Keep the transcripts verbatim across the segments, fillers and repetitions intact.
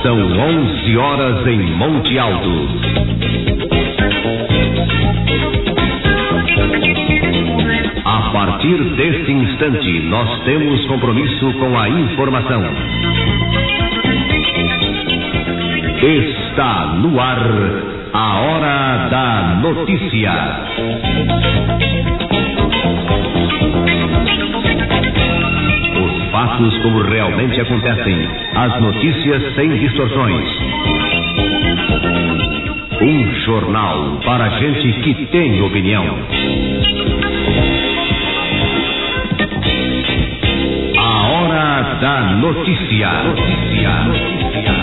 São onze horas em Monte Alto. A partir deste instante, nós temos compromisso com a informação. Está no ar a Hora da Notícia. Os fatos como realmente acontecem, as notícias sem distorções. Um jornal para gente que tem opinião. A Hora da Notícia. Notícia. Notícia.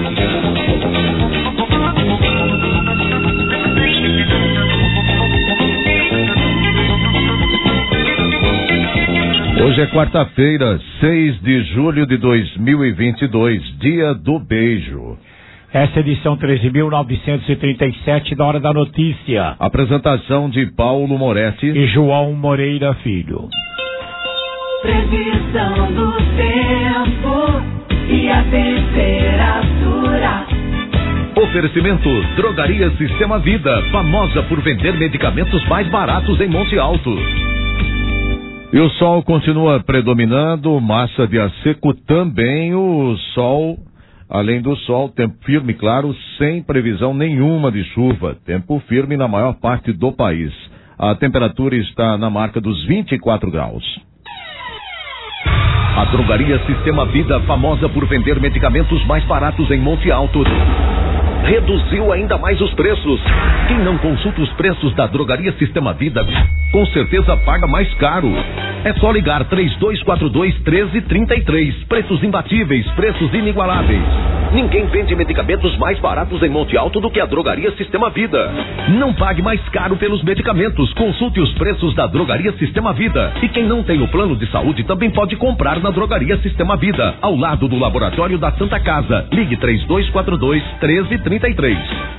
Hoje é quarta-feira, seis de julho de dois mil e vinte e dois, dia do beijo. Essa é a edição treze mil novecentos e trinta e sete da Hora da Notícia. Apresentação de Paulo Moretti e João Moreira Filho. Previsão do tempo e a temperatura. Oferecimento Drogaria Sistema Vida, famosa por vender medicamentos mais baratos em Monte Alto. E o sol continua predominando, massa de ar seco também, o sol, além do sol, tempo firme, claro, sem previsão nenhuma de chuva, tempo firme na maior parte do país. A temperatura está na marca dos vinte e quatro graus. A Drogaria Sistema Vida, famosa por vender medicamentos mais baratos em Monte Alto, reduziu ainda mais os preços. Quem não consulta os preços da Drogaria Sistema Vida, com certeza paga mais caro. É só ligar três dois quatro dois, um três três três. Preços imbatíveis, preços inigualáveis. Ninguém vende medicamentos mais baratos em Monte Alto do que a Drogaria Sistema Vida. Não pague mais caro pelos medicamentos. Consulte os preços da Drogaria Sistema Vida. E quem não tem o plano de saúde também pode comprar na Drogaria Sistema Vida, ao lado do Laboratório da Santa Casa. Ligue três dois quatro dois, um três três três.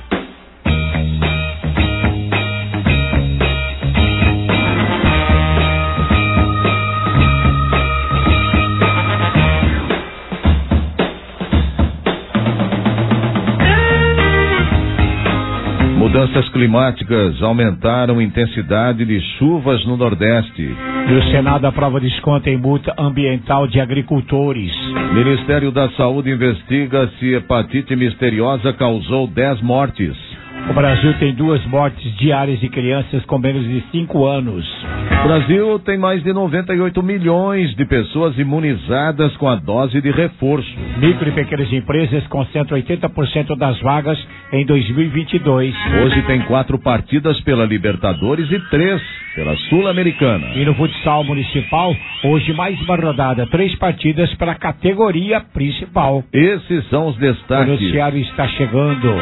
Mudanças climáticas aumentaram a intensidade de chuvas no Nordeste. E o Senado aprova desconto em multa ambiental de agricultores. Ministério da Saúde investiga se hepatite misteriosa causou dez mortes. O Brasil tem duas mortes diárias de crianças com menos de cinco anos. O Brasil tem mais de noventa e oito milhões de pessoas imunizadas com a dose de reforço. Micro e pequenas empresas concentram oitenta por cento das vagas em dois mil e vinte e dois. Hoje tem quatro partidas pela Libertadores e três pela Sul-Americana. E no futsal municipal, hoje mais uma rodada, três partidas para a categoria principal. Esses são os destaques. O noticiário está chegando.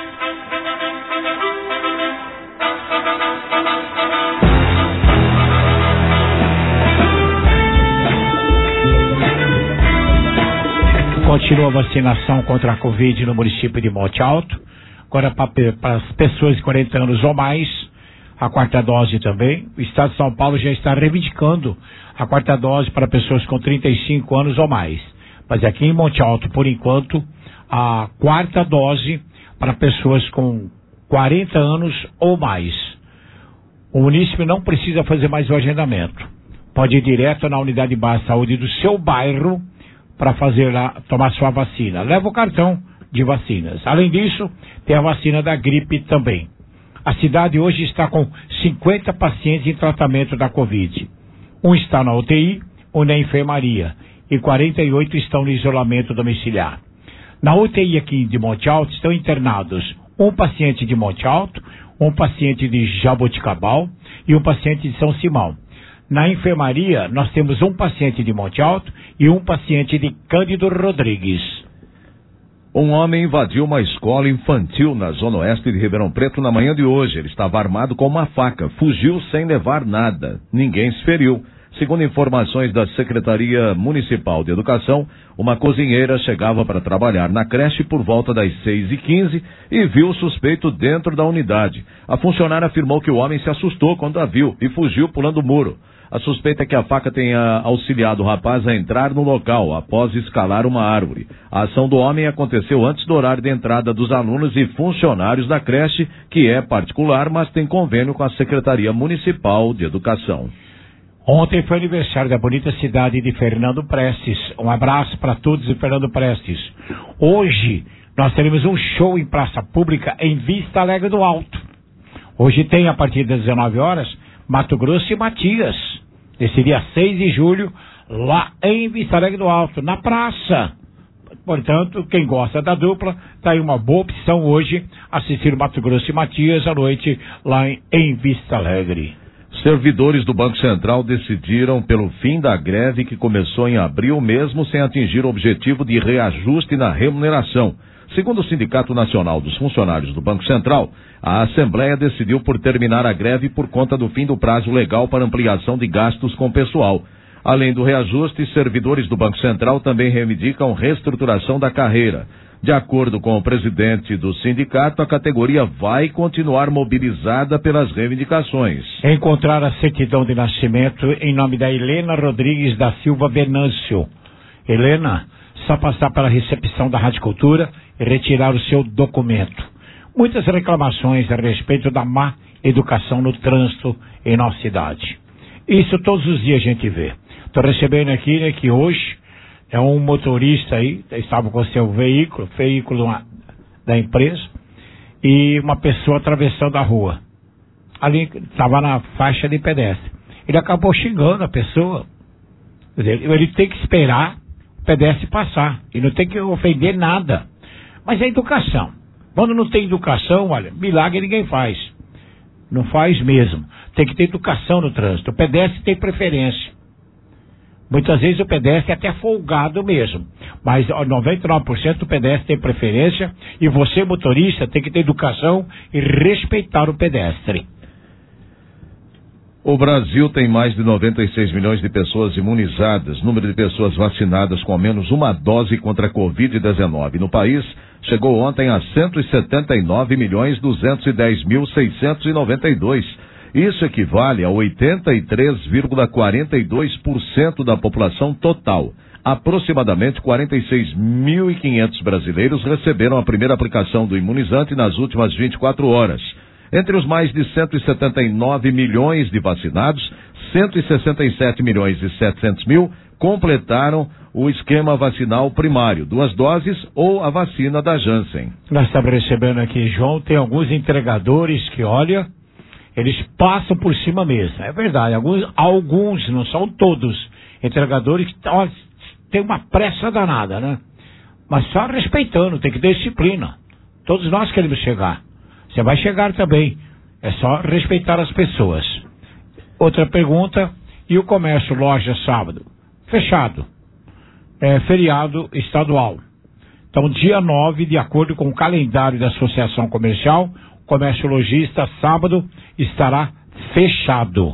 Continua a vacinação contra a Covid no município de Monte Alto. Agora para as pessoas de quarenta anos ou mais, a quarta dose também. O Estado de São Paulo já está reivindicando a quarta dose para pessoas com trinta e cinco anos ou mais. Mas aqui em Monte Alto, por enquanto, a quarta dose para pessoas com quarenta anos ou mais. O município não precisa fazer mais o agendamento. Pode ir direto na unidade básica de saúde do seu bairro para fazer lá, tomar sua vacina. Leva o cartão de vacinas. Além disso, tem a vacina da gripe também. A cidade hoje está com cinquenta pacientes em tratamento da Covid. Um está na U T I, um na enfermaria e quarenta e oito estão no isolamento domiciliar. Na U T I aqui de Monte Alto estão internados um paciente de Monte Alto, um paciente de Jaboticabal e um paciente de São Simão. Na enfermaria, nós temos um paciente de Monte Alto e um paciente de Cândido Rodrigues. Um homem invadiu uma escola infantil na zona oeste de Ribeirão Preto na manhã de hoje. Ele estava armado com uma faca, fugiu sem levar nada. Ninguém se feriu. Segundo informações da Secretaria Municipal de Educação, uma cozinheira chegava para trabalhar na creche por volta das seis e quinze e viu o suspeito dentro da unidade. A funcionária afirmou que o homem se assustou quando a viu e fugiu pulando o muro. A suspeita é que a faca tenha auxiliado o rapaz a entrar no local após escalar uma árvore. A ação do homem aconteceu antes do horário de entrada dos alunos e funcionários da creche, que é particular, mas tem convênio com a Secretaria Municipal de Educação. Ontem foi aniversário da bonita cidade de Fernando Prestes. Um abraço para todos de Fernando Prestes. Hoje nós teremos um show em praça pública em Vista Alegre do Alto. Hoje tem, a partir das dezenove horas, Mato Grosso e Matias. Esse dia seis de julho, lá em Vista Alegre do Alto, na praça. Portanto, quem gosta da dupla, está aí uma boa opção hoje, assistir Mato Grosso e Matias à noite, lá em, em Vista Alegre. Servidores do Banco Central decidiram pelo fim da greve que começou em abril, mesmo sem atingir o objetivo de reajuste na remuneração. Segundo o Sindicato Nacional dos Funcionários do Banco Central, a Assembleia decidiu por terminar a greve por conta do fim do prazo legal para ampliação de gastos com pessoal. Além do reajuste, servidores do Banco Central também reivindicam reestruturação da carreira. De acordo com o presidente do sindicato, a categoria vai continuar mobilizada pelas reivindicações. Encontrar a certidão de nascimento em nome da Helena Rodrigues da Silva Venâncio. Helena, só passar pela recepção da Rádio Cultura e retirar o seu documento. Muitas reclamações a respeito da má educação no trânsito em nossa cidade. Isso todos os dias a gente vê. Estou recebendo aqui, né, que hoje é um motorista aí, estava com seu veículo, veículo da empresa, e uma pessoa atravessando a rua. Ali estava na faixa de pedestre. Ele acabou xingando a pessoa. Ele tem que esperar o pedestre passar. E não tem que ofender nada. Mas é educação. Quando não tem educação, olha, milagre ninguém faz. Não faz mesmo. Tem que ter educação no trânsito. O pedestre tem preferência. Muitas vezes o pedestre é até folgado mesmo, mas noventa e nove por cento do pedestre tem preferência e você, motorista, tem que ter educação e respeitar o pedestre. O Brasil tem mais de noventa e seis milhões de pessoas imunizadas. Número de pessoas vacinadas com ao menos uma dose contra a covid dezenove no país chegou ontem a cento e setenta e nove milhões duzentos e dez mil seiscentos e noventa e dois. Isso equivale a oitenta e três vírgula quarenta e dois por cento da população total. Aproximadamente quarenta e seis mil e quinhentos brasileiros receberam a primeira aplicação do imunizante nas últimas vinte e quatro horas. Entre os mais de cento e setenta e nove milhões de vacinados, cento e sessenta e sete milhões e setecentos mil completaram o esquema vacinal primário, duas doses ou a vacina da Janssen. Nós estamos recebendo aqui, João, tem alguns entregadores que, olha, eles passam por cima mesmo. É verdade, alguns, alguns não são todos, entregadores que ó, tem uma pressa danada, né? Mas só respeitando, tem que ter disciplina. Todos nós queremos chegar. Você vai chegar também. É só respeitar as pessoas. Outra pergunta, e o comércio, loja, sábado? Fechado. É feriado estadual. Então, dia nove, de acordo com o calendário da Associação Comercial, o comércio lojista, sábado, estará fechado.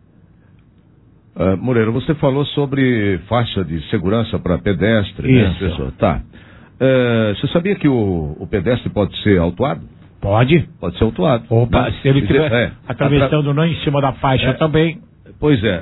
Uh, Moreira, você falou sobre faixa de segurança para pedestre, Isso. né, pessoal? Tá. Uh, você sabia que o, o pedestre pode ser autuado? Pode. Pode ser autuado. Opa, né? se ele estiver é, atravessando atra... não em cima da faixa é, também. Pois é,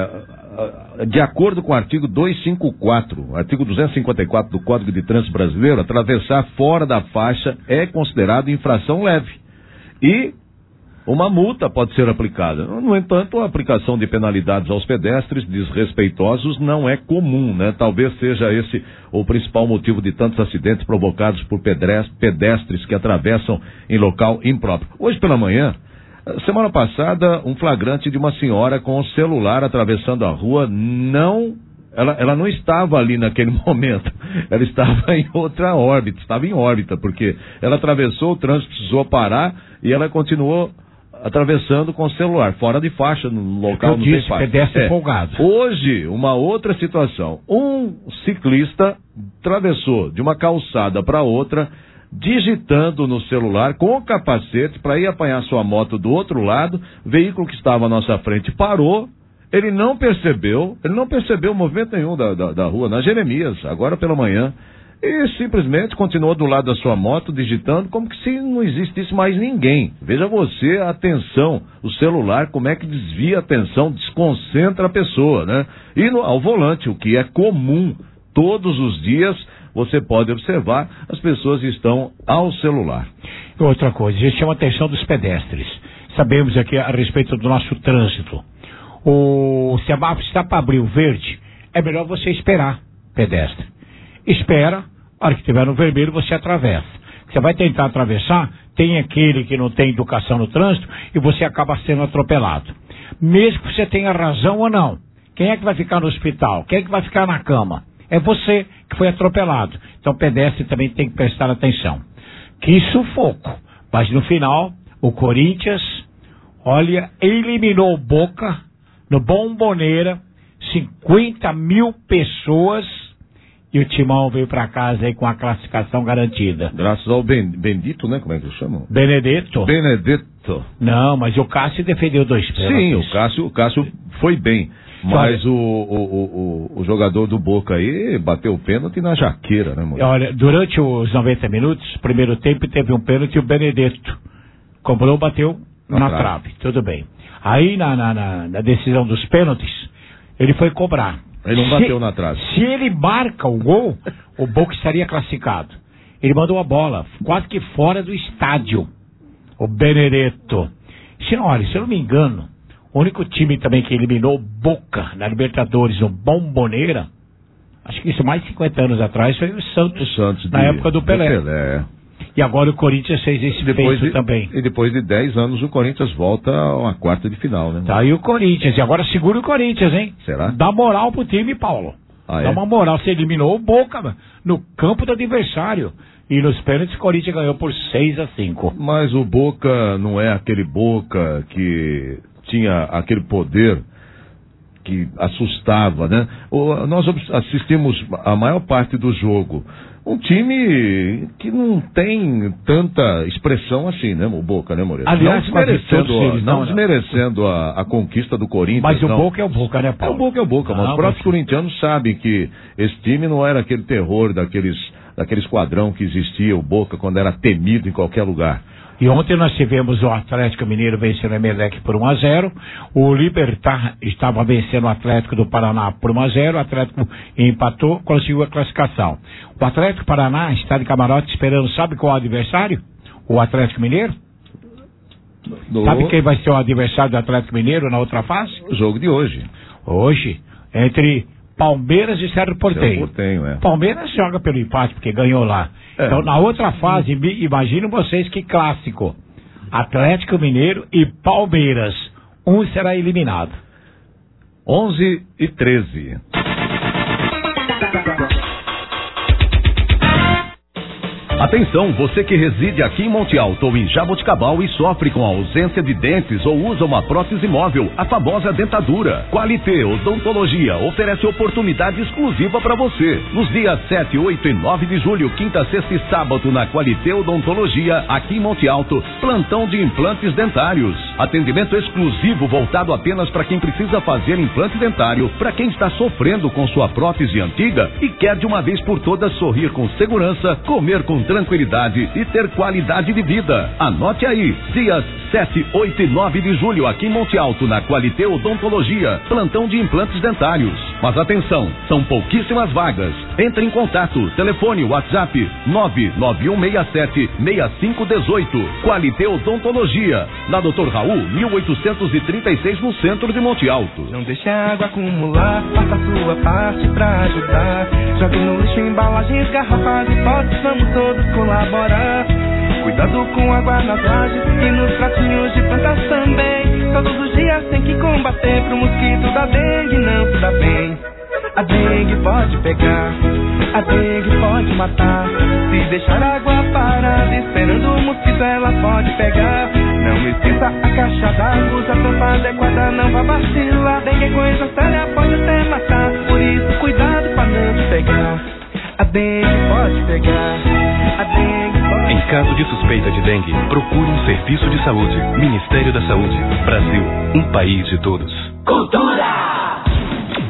é, de acordo com o artigo duzentos e cinquenta e quatro, artigo duzentos e cinquenta e quatro do Código de Trânsito Brasileiro, atravessar fora da faixa é considerado infração leve. E uma multa pode ser aplicada. No entanto, a aplicação de penalidades aos pedestres desrespeitosos não é comum, né? Talvez seja esse o principal motivo de tantos acidentes provocados por pedestres que atravessam em local impróprio. Hoje pela manhã, semana passada, um flagrante de uma senhora com o celular atravessando a rua, não... Ela, ela não estava ali naquele momento, ela estava em outra órbita, estava em órbita, porque ela atravessou, o trânsito precisou parar e ela continuou atravessando com o celular, fora de faixa, no local Eu não disse, tem faixa. pedestre É. folgado. Hoje, uma outra situação, um ciclista atravessou de uma calçada para outra, digitando no celular com o capacete para ir apanhar sua moto do outro lado, o veículo que estava à nossa frente parou. Ele não percebeu, ele não percebeu movimento nenhum da, da, da rua, na Jeremias, agora pela manhã. e simplesmente continuou do lado da sua moto digitando como que se não existisse mais ninguém. Veja você a atenção, o celular, como é que desvia a atenção, desconcentra a pessoa, né? E no, ao volante, o que é comum todos os dias, você pode observar, as pessoas estão ao celular. Outra coisa, a gente chama a atenção dos pedestres. Sabemos aqui a respeito do nosso trânsito. O semáforo está para abrir o verde, é melhor você esperar, pedestre. Espera, a hora que estiver no vermelho você atravessa. Você vai tentar atravessar, tem aquele que não tem educação no trânsito e você acaba sendo atropelado. Mesmo que você tenha razão ou não, quem é que vai ficar no hospital? Quem é que vai ficar na cama? É você que foi atropelado. Então o pedestre também tem que prestar atenção. Que sufoco. Mas no final, o Corinthians, olha, eliminou o Boca no Bomboneira, cinquenta mil pessoas, e o Timão veio para casa aí com a classificação garantida. Graças ao ben, Bendito, né? Como é que eles chamam? Benedetto. Benedetto. Não, mas o Cássio defendeu dois pênaltis. Sim, o Cássio, o Cássio foi bem. Mas o, o, o, o jogador do Boca aí bateu o pênalti na jaqueira, né, mulher? Olha, durante os noventa minutos, primeiro tempo teve um pênalti e o Benedetto cobrou, bateu na, na trave. trave, tudo bem. Aí na, na, na, na decisão dos pênaltis, ele foi cobrar. Ele não bateu se, na trave. Se ele marca o gol, o Boca estaria classificado. Ele mandou a bola quase que fora do estádio, o Benedetto. Se não, olha, se eu não me engano, o único time também que eliminou Boca na Libertadores, o Bomboneira, acho que isso mais de cinquenta anos atrás, foi o Santos, o Santos na de, época do Pelé. do Pelé. E agora o Corinthians fez esse depois feito de, também. E depois de dez anos o Corinthians volta a uma quarta de final, né? Tá aí o Corinthians, e agora segura o Corinthians, hein? Será? Dá moral pro time, Paulo. Ah, Dá é? uma moral, você eliminou o Boca no campo do adversário. E nos pênaltis o Corinthians ganhou por seis a cinco. Mas o Boca não é aquele Boca que tinha aquele poder que assustava, né? O, nós assistimos a maior parte do jogo. Um time que não tem tanta expressão assim, né, o Boca, né, Moreira? Aliás, não desmerecendo, eles, não, não, desmerecendo não. A, a conquista do Corinthians. Mas o não. Boca é o Boca, né, Paulo? É o Boca é o Boca, não, mas os próprios mas... corintianos sabem que esse time não era aquele terror daqueles, daquele esquadrão que existia, o Boca, quando era temido em qualquer lugar. E ontem nós tivemos o Atlético Mineiro vencendo o Emelec por um a zero, o Libertar estava vencendo o Atlético do Paraná por um a zero, o Atlético empatou, conseguiu a classificação. O Atlético Paraná está de camarote esperando, sabe qual é o adversário? O Atlético Mineiro? Do... Sabe quem vai ser o adversário do Atlético Mineiro na outra fase? O jogo de hoje. Hoje, entre Palmeiras e Cerro Porteño. Cerro Porteño, é. Palmeiras joga pelo empate, porque ganhou lá. É. Então, na outra fase, imaginem vocês que clássico. Atlético Mineiro e Palmeiras. Um será eliminado. onze e treze. Atenção, você que reside aqui em Monte Alto ou em Jaboticabal e sofre com a ausência de dentes ou usa uma prótese móvel, a famosa dentadura. Qualité Odontologia oferece oportunidade exclusiva para você. Nos dias sete, oito e nove de julho, quinta, sexta e sábado, na Qualité Odontologia, aqui em Monte Alto, plantão de implantes dentários. Atendimento exclusivo voltado apenas para quem precisa fazer implante dentário, para quem está sofrendo com sua prótese antiga e quer de uma vez por todas sorrir com segurança, comer com tranquilidade e ter qualidade de vida. Anote aí, dias sete, oito e nove de julho, aqui em Monte Alto, na Qualité Odontologia, plantão de implantes dentários. Mas atenção, são pouquíssimas vagas. Entre em contato, telefone WhatsApp nove nove um seis sete, seis cinco um oito. Qualité Odontologia, na doutor Raul, mil oitocentos e trinta e seis, no centro de Monte Alto. Não deixe a água acumular, faça a sua parte pra ajudar. Jogue no lixo embalagens, garrafas e potes, vamos todos colaborar. Cuidado com água nas lajes e nos pratinhos de plantas também. Todos os dias tem que combater pro mosquito da dengue não se dá bem. A dengue pode pegar, a dengue pode matar. Se deixar a água parada esperando o mosquito ela pode pegar. Não esqueça a caixa d'água, usa a tampa adequada, não vá vacilar. Dengue é coisa séria, pode até matar, por isso cuidado pra não te pegar. A dengue pode pegar, a dengue pode... Em caso de suspeita de dengue, procure um serviço de saúde. Ministério da Saúde. Brasil, um país de todos. Cultura!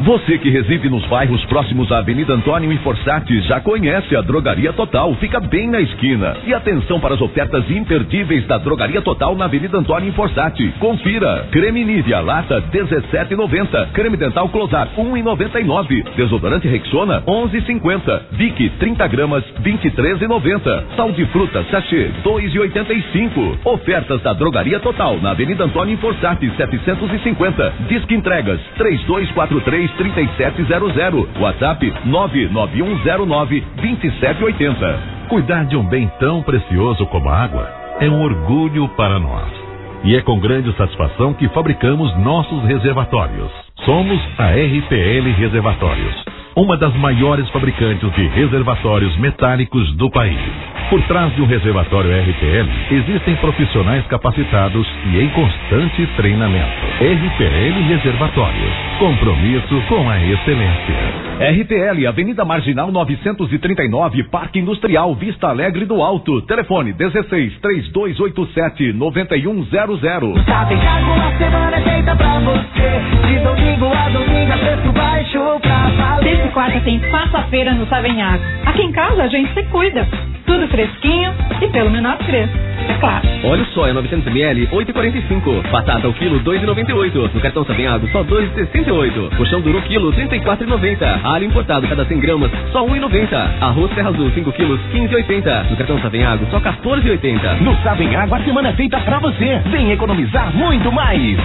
Você que reside nos bairros próximos à Avenida Antônio e Forssati já conhece a Drogaria Total, fica bem na esquina. E atenção para as ofertas imperdíveis da Drogaria Total na Avenida Antônio e Forssati. Confira: creme Nivea lata dezessete reais e noventa centavos, creme dental Closar um real e noventa e nove centavos, desodorante Rexona onze reais e cinquenta centavos, Vic trinta gramas vinte e três reais e noventa centavos, sal de fruta sachê dois reais e oitenta e cinco centavos. Ofertas da Drogaria Total na Avenida Antônio e Forssati setecentos e cinquenta. Disque entregas três dois quatro três, três sete zero zero. WhatsApp nove nove um zero nove, dois sete oito zero. Cuidar de um bem tão precioso como a água é um orgulho para nós. E é com grande satisfação que fabricamos nossos reservatórios. Somos a R P L Reservatórios, uma das maiores fabricantes de reservatórios metálicos do país. Por trás de um reservatório R P L, existem profissionais capacitados e em constante treinamento. R P L Reservatórios, compromisso com a excelência. R P L, Avenida Marginal novecentos e trinta e nove, Parque Industrial, Vista Alegre do Alto. Telefone dezesseis, três dois oito sete, nove um zero zero. Savenhago, a semana é feita pra você. De domingo a domingo, a preço baixo pra valer. Terça e quarta tem faça-feira no Savenhago. Aqui em casa a gente se cuida. Tudo fresquinho e pelo menor preço, é claro. Óleo soia novecentos mililitros, oito reais e quarenta e cinco centavos. Batata ao quilo, dois reais e noventa e oito centavos. No cartão Savenhago, só dois reais e sessenta e oito centavos. Colchão duro quilo, trinta e quatro reais e noventa centavos. Alho importado cada cem gramas, só um real e noventa centavos. Arroz Terra Azul, cinco quilos, quinze reais e oitenta centavos. No cartão Savenhago, só quatorze reais e oitenta centavos. No Savenhago, a semana é feita pra você. Vem economizar muito mais.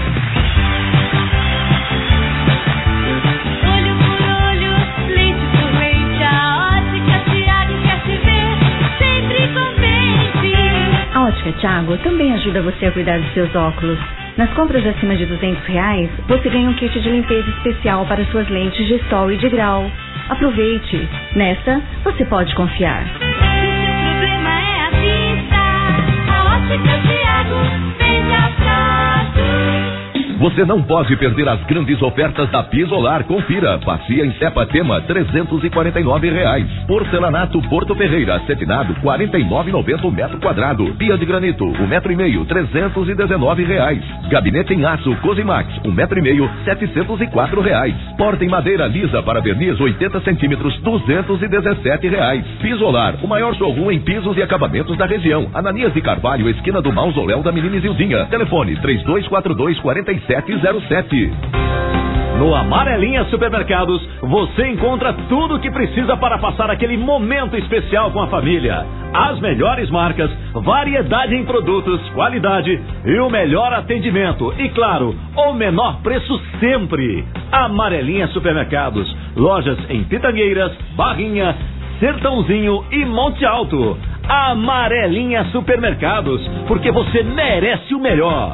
A Ótica Thiago também ajuda você a cuidar dos seus óculos. Nas compras acima de duzentos reais, você ganha um kit de limpeza especial para suas lentes de sol e de grau. Aproveite! Nessa, você pode confiar. Se o problema é a vista, a Ótica Thiago vem a prazo. Você não pode perder as grandes ofertas da Pisolar. Confira: bacia em cepa tema trezentos e quarenta e nove reais. Porcelanato Porto Ferreira cetinado quarenta e nove reais e noventa centavos o metro quadrado. Pia de granito um metro e meio trezentos e dezenove reais. Gabinete em aço Cosimax um metro e meio setecentos e quatro reais. Porta em madeira lisa para verniz oitenta centímetros duzentos e dezessete reais. Pisolar, o maior showroom em pisos e acabamentos da região. Ananias de Carvalho, esquina do Mausoléu da Menina Isildinha. Telefone três dois quatro dois, quatro sete zero sete. No Amarelinha Supermercados, você encontra tudo o que precisa para passar aquele momento especial com a família. As melhores marcas, variedade em produtos, qualidade e o melhor atendimento. E claro, o menor preço sempre. Amarelinha Supermercados, lojas em Pitangueiras, Barrinha, Sertãozinho e Monte Alto. Amarelinha Supermercados, porque você merece o melhor.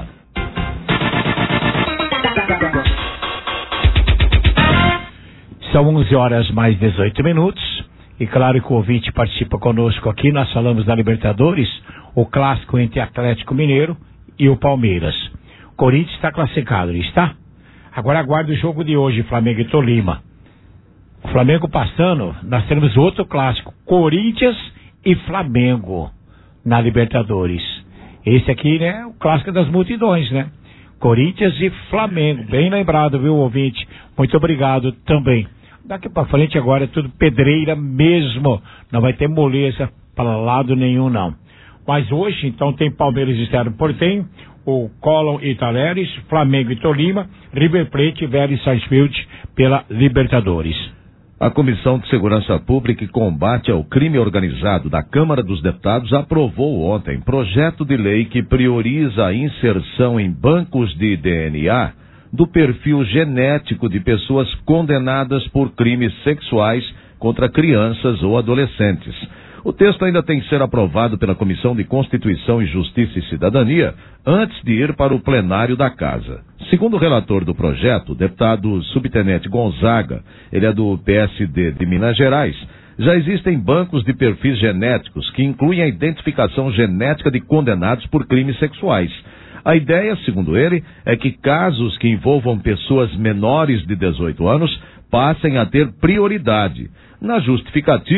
São onze horas mais dezoito minutos. E claro que o ouvinte participa conosco aqui. Nós falamos da Libertadores, o clássico entre Atlético Mineiro e o Palmeiras. O Corinthians está classificado, não está? Agora aguarda o jogo de hoje, Flamengo e Tolima. O Flamengo passando, nós temos outro clássico, Corinthians e Flamengo na Libertadores. Esse aqui, né, o clássico das multidões, né? Corinthians e Flamengo, bem lembrado, viu, ouvinte? Muito obrigado também. Daqui pra frente agora é tudo pedreira mesmo, não vai ter moleza para lado nenhum não. Mas hoje então tem Palmeiras e Cerro Porteño, o Colón e Talleres, Flamengo e Tolima, River Plate e Vélez Sarsfield pela Libertadores. A Comissão de Segurança Pública e Combate ao Crime Organizado da Câmara dos Deputados aprovou ontem projeto de lei que prioriza a inserção em bancos de D N A do perfil genético de pessoas condenadas por crimes sexuais contra crianças ou adolescentes. O texto ainda tem que ser aprovado pela Comissão de Constituição e Justiça e Cidadania antes de ir para o plenário da Casa. Segundo o relator do projeto, o deputado subtenente Gonzaga, ele é do P S D de Minas Gerais, já existem bancos de perfis genéticos que incluem a identificação genética de condenados por crimes sexuais. A ideia, segundo ele, é que casos que envolvam pessoas menores de dezoito anos passem a ter prioridade. Na justificativa,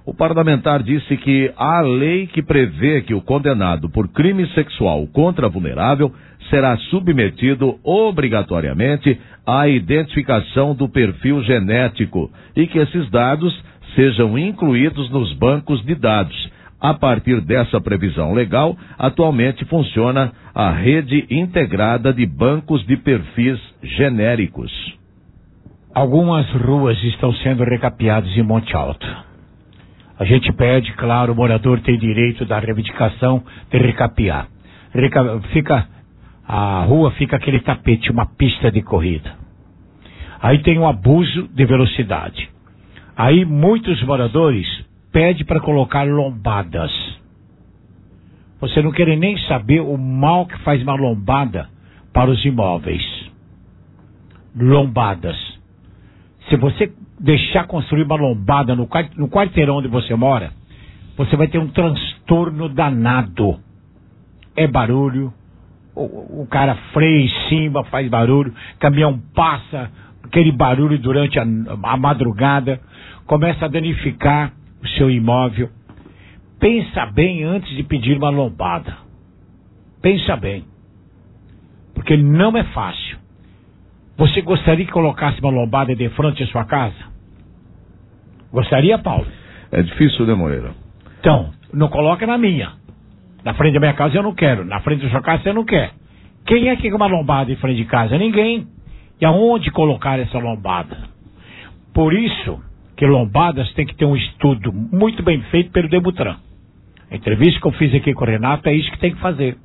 O parlamentar disse que a lei que prevê que o condenado por crime sexual contra vulnerável será submetido obrigatoriamente à identificação do perfil genético e que esses dados sejam incluídos nos bancos de dados. A partir dessa previsão legal, atualmente funciona a rede integrada de bancos de perfis genéricos. Algumas ruas estão sendo recapeadas em Monte Alto. A gente pede, claro, o morador tem direito da reivindicação de recapear. Reca... Fica, a rua fica aquele tapete, uma pista de corrida. Aí tem um abuso de velocidade. Aí muitos moradores pedem para colocar lombadas. Você não quer nem saber o mal que faz uma lombada para os imóveis. Lombadas. Se você deixar construir uma lombada no, no quarteirão onde você mora, você vai ter um transtorno danado. É barulho, o, o cara freia em cima, faz barulho, caminhão passa, aquele barulho durante a, a madrugada, começa a danificar o seu imóvel. Pensa bem antes de pedir uma lombada. Pensa bem. Porque não é fácil. Você gostaria que colocasse uma lombada de frente à sua casa? Gostaria, Paulo? É difícil, né, Moreira? Então, não coloca na minha. Na frente da minha casa eu não quero. Na frente da sua casa você não quer. Quem é que quer uma lombada em frente de casa? Ninguém. E aonde colocar essa lombada? Por isso que lombadas tem que ter um estudo muito bem feito pelo Demutran. A entrevista que eu fiz aqui com o Renato é isso que tem que fazer.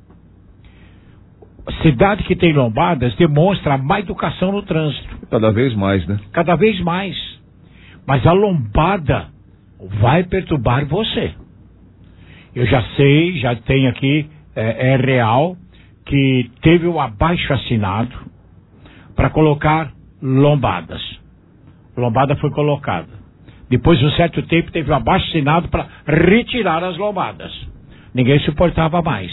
Cidade que tem lombadas demonstra má educação no trânsito. Cada vez mais, né? Cada vez mais. Mas a lombada vai perturbar você. Eu já sei, já tenho aqui, é, é real, que teve um abaixo assinado para colocar lombadas. Lombada foi colocada. Depois de um certo tempo teve um abaixo assinado para retirar as lombadas. Ninguém suportava mais.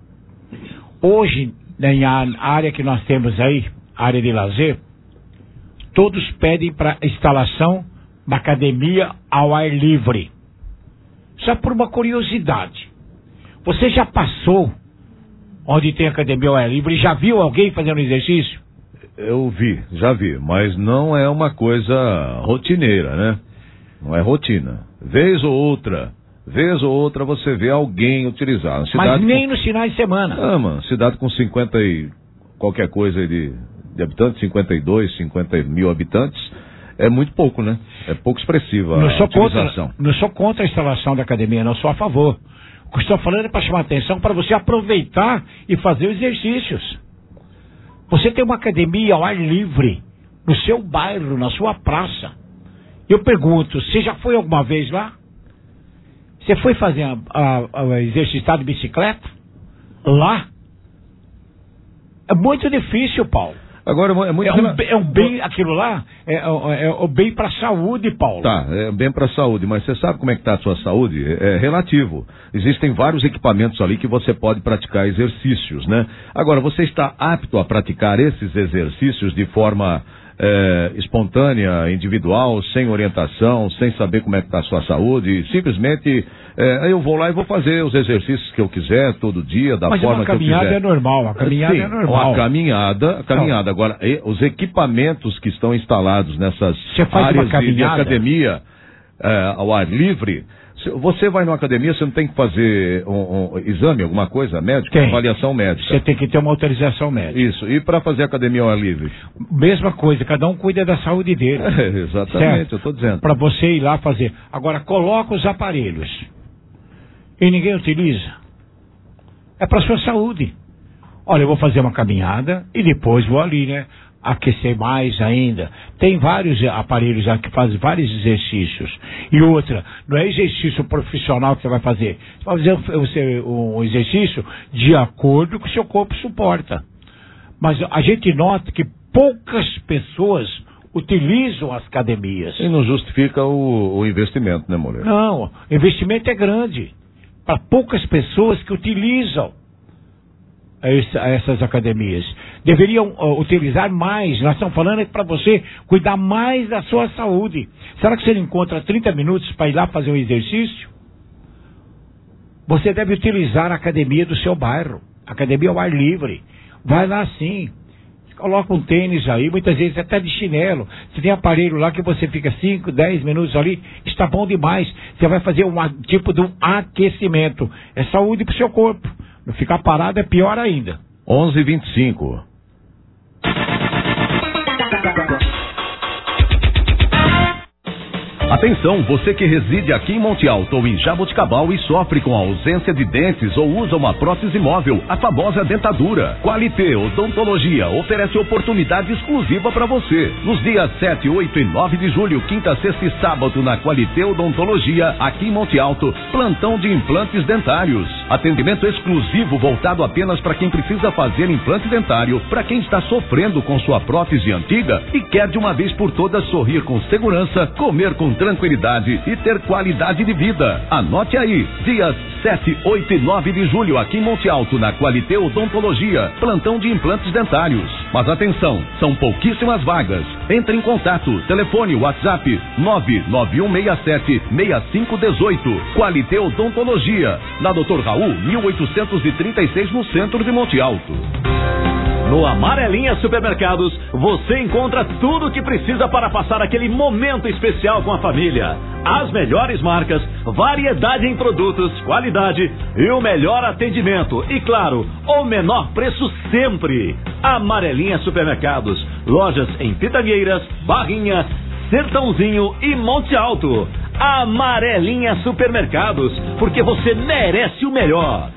Hoje, na área que nós temos aí, área de lazer, todos pedem para instalação da academia ao ar livre. Só por uma curiosidade. Você já passou onde tem academia ao ar livre e já viu alguém fazendo exercício? Eu vi, já vi, mas não é uma coisa rotineira, né? Não é rotina. Vez ou outra, vez ou outra você vê alguém utilizar. Mas nem com... nos finais de semana. Ah, mano, cidade com cinquenta e qualquer coisa de, de habitantes, cinquenta e dois, cinquenta mil habitantes, é muito pouco, né? É pouco expressiva não a sou utilização. Contra, não sou contra a instalação da academia, não sou a favor. O que estou falando é para chamar atenção para você aproveitar e fazer exercícios. Você tem uma academia ao ar livre, no seu bairro, na sua praça. Eu pergunto, você já foi alguma vez lá? Você foi fazer a, a, a exercitar de bicicleta? Lá? É muito difícil, Paulo. Agora, é muito... É um, é um bem, aquilo lá, é, é, é o bem para a saúde, Paulo. Tá, é bem para a saúde, mas você sabe como é que está a sua saúde? É, é relativo. Existem vários equipamentos ali que você pode praticar exercícios, né? Agora, você está apto a praticar esses exercícios de forma é, espontânea, individual, sem orientação, sem saber como é que está a sua saúde, simplesmente é, eu vou lá e vou fazer os exercícios que eu quiser, todo dia, da mas forma que eu quiser. Mas a caminhada é normal, a caminhada Sim, é normal. A caminhada, a caminhada. Agora, e, os equipamentos que estão instalados nessas áreas de, de academia é, ao ar livre, se você vai numa academia, você não tem que fazer um, um exame, alguma coisa médica, tem. Avaliação médica. Você tem que ter uma autorização médica. Isso, e para fazer academia ao ar livre? Mesma coisa, cada um cuida da saúde dele. É, exatamente, certo? Eu estou dizendo. Para você ir lá fazer. Agora, coloca os aparelhos e ninguém utiliza. É para sua saúde. Olha, eu vou fazer uma caminhada e depois vou ali, né? Aquecer mais ainda. Tem vários aparelhos que fazem vários exercícios. E outra, não é exercício profissional que você vai fazer. Você vai fazer um exercício de acordo com o seu corpo suporta. Mas a gente nota que poucas pessoas utilizam as academias. E não justifica o, o investimento, né, Moreira? Não, o investimento é grande. Para poucas pessoas que utilizam. a, esse, a essas academias. Deveriam uh, utilizar mais, nós estamos falando para você cuidar mais da sua saúde. Será que você não encontra trinta minutos para ir lá fazer um exercício? Você deve utilizar a academia do seu bairro, academia ao ar livre. Vai lá sim. Coloca um tênis aí, muitas vezes até de chinelo. Você tem aparelho lá que você fica cinco, dez minutos ali, está bom demais. Você vai fazer um tipo de um aquecimento. É saúde para o seu corpo. Não ficar parado é pior ainda. onze e vinte e cinco. Atenção, você que reside aqui em Monte Alto ou em Jaboticabal e sofre com a ausência de dentes ou usa uma prótese móvel, a famosa dentadura. Qualité Odontologia oferece oportunidade exclusiva para você. Nos dias sete, oito e nove de julho, quinta, sexta e sábado, na Qualité Odontologia, aqui em Monte Alto, plantão de implantes dentários. Atendimento exclusivo voltado apenas para quem precisa fazer implante dentário, para quem está sofrendo com sua prótese antiga e quer de uma vez por todas sorrir com segurança, comer com tranquilidade e ter qualidade de vida. Anote aí, dias sete, oito e nove de julho, aqui em Monte Alto, na Qualité Odontologia, plantão de implantes dentários. Mas atenção, são pouquíssimas vagas. Entre em contato, telefone WhatsApp nove nove um seis sete, seis cinco um oito. Qualité Odontologia, na doutor Raul, mil oitocentos e trinta e seis, no centro de Monte Alto. No Amarelinha Supermercados, você encontra tudo o que precisa para passar aquele momento especial com a família. As melhores marcas, variedade em produtos, qualidade e o melhor atendimento. E claro, o menor preço sempre. Amarelinha Supermercados, lojas em Pitangueiras, Barrinha, Sertãozinho e Monte Alto. Amarelinha Supermercados, porque você merece o melhor.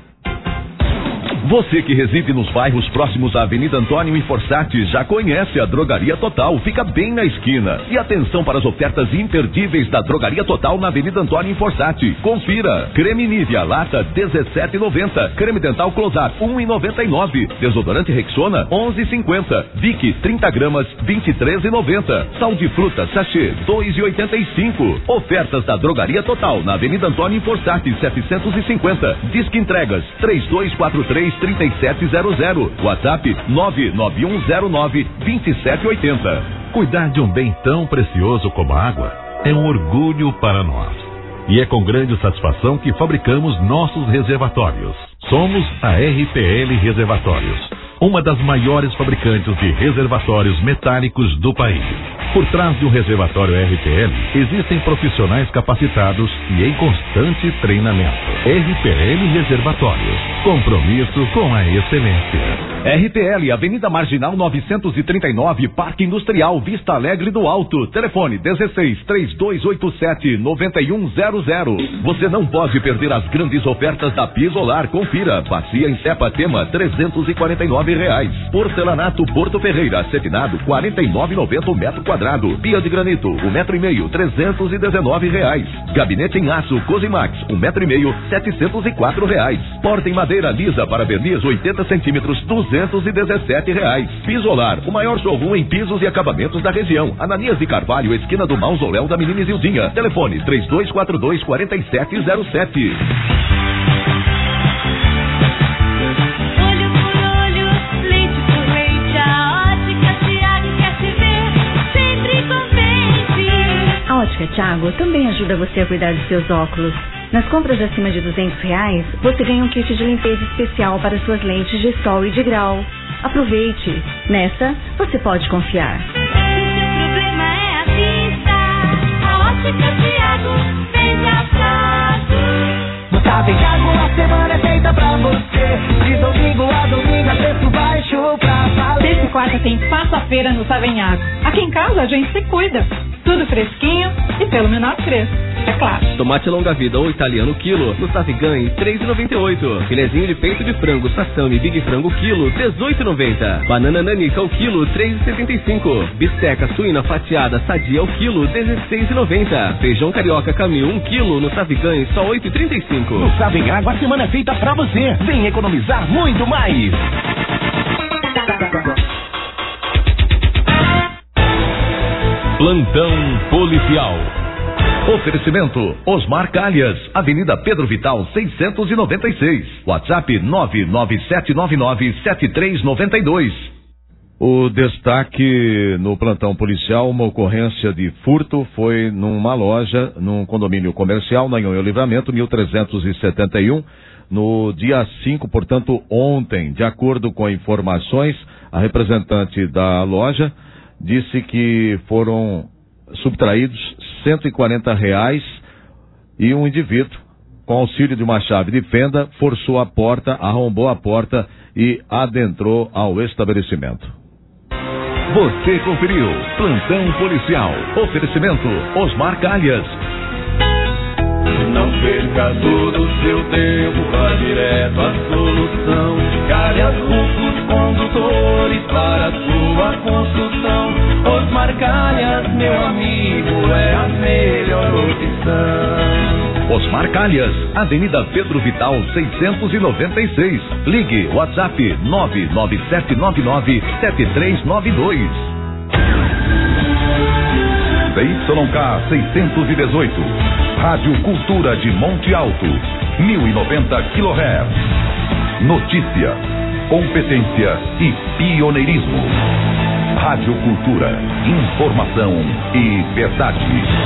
Você que reside nos bairros próximos à Avenida Antônio e Forçati já conhece a Drogaria Total, fica bem na esquina. E atenção para as ofertas imperdíveis da Drogaria Total na Avenida Antônio e Forçati. Confira: creme Nivea lata dezessete reais e noventa centavos, creme dental Closar um real e noventa e nove centavos, desodorante Rexona onze reais e cinquenta centavos, Vick trinta gramas vinte e três reais e noventa centavos, sal de fruta sachê dois reais e oitenta e cinco centavos. Ofertas da Drogaria Total na Avenida Antônio e Forçati setecentos e cinquenta. Disque entregas três dois quatro três, três sete zero zero. WhatsApp nove nove um zero nove, dois sete oito zero. Cuidar de um bem tão precioso como a água é um orgulho para nós. E é com grande satisfação que fabricamos nossos reservatórios. Somos a R P L Reservatórios, uma das maiores fabricantes de reservatórios metálicos do país. Por trás de um reservatório R P L, existem profissionais capacitados e em constante treinamento. R P L Reservatórios, compromisso com a excelência. R P L, Avenida Marginal novecentos e trinta e nove, Parque Industrial, Vista Alegre do Alto. Telefone dezesseis, três dois oito sete, nove um zero zero. Você não pode perder as grandes ofertas da Pisolar. Confira: bacia em Tepa Tema, trezentos e quarenta e nove reais. Porcelanato Porto Ferreira, acetinado, quarenta e nove reais e noventa centavos o metro quadrado. Pia de granito, um metro e meio, trezentos e dezenove reais. Gabinete em aço Cosimax, um metro e meio, setecentos e quatro reais. Porta em madeira lisa para verniz, oitenta centímetros, duzentos e dezessete reais. Pisolar, o maior showroom em pisos e acabamentos da região. Ananias de Carvalho, esquina do Mausoléu da Menina Isildinha. Telefone três dois quatro dois, quatro sete zero sete. A Ótica Thiago também ajuda você a cuidar dos seus óculos. Nas compras acima de duzentos reais, você ganha um kit de limpeza especial para suas lentes de sol e de grau. Aproveite! Nessa, você pode confiar. Se o problema é a vista, a Ótica Thiago vem de abraço. No Tá Bem Thiago, a semana é feita pra você. De domingo a domingo, a preço baixo pra valer. Terça e quarta tem passa-feira no Savenhago. Aqui em casa a gente se cuida. Tudo fresquinho e pelo menor preço, é claro. Tomate longa vida ou italiano quilo no Savigan, três reais e noventa e oito centavos. Filezinho de peito de frango Sassami Big Frango quilo, dezoito reais e noventa centavos. Banana nanica ao quilo, três reais e setenta e cinco centavos. Bisteca suína fatiada sadia ao quilo, dezesseis reais e noventa centavos. Feijão carioca Camil um quilo no Savigan, só oito reais e trinta e cinco centavos. No Savenhago, a semana é feita pra você. Vem economizar muito mais. Plantão Policial. Oferecimento Osmar Calhas, Avenida Pedro Vital seiscentos e noventa e seis. WhatsApp nove nove sete nove nove sete três nove dois. O destaque no plantão policial, uma ocorrência de furto foi numa loja, num condomínio comercial, na Anhanguera Livramento, mil trezentos e setenta e um, no dia cinco, portanto ontem. De acordo com informações, a representante da loja disse que foram subtraídos cento e quarenta reais e um indivíduo, com auxílio de uma chave de fenda, forçou a porta, arrombou a porta e adentrou ao estabelecimento. Você conferiu Plantão Policial. Oferecimento Osmar Calhas. Não perca todo o seu tempo, vá direto à solução. Calhas Rufos Condutores para sua construção. Osmar Calhas, meu amigo, é a melhor opção. Osmar Calhas, Avenida Pedro Vital seiscentos e noventa e seis. Ligue WhatsApp nove nove sete nove nove sete três nove dois. C Y K seiscentos e dezoito, Rádio Cultura de Monte Alto, mil e noventa quilohertz. Notícia, competência e pioneirismo. Rádio Cultura, informação e verdade.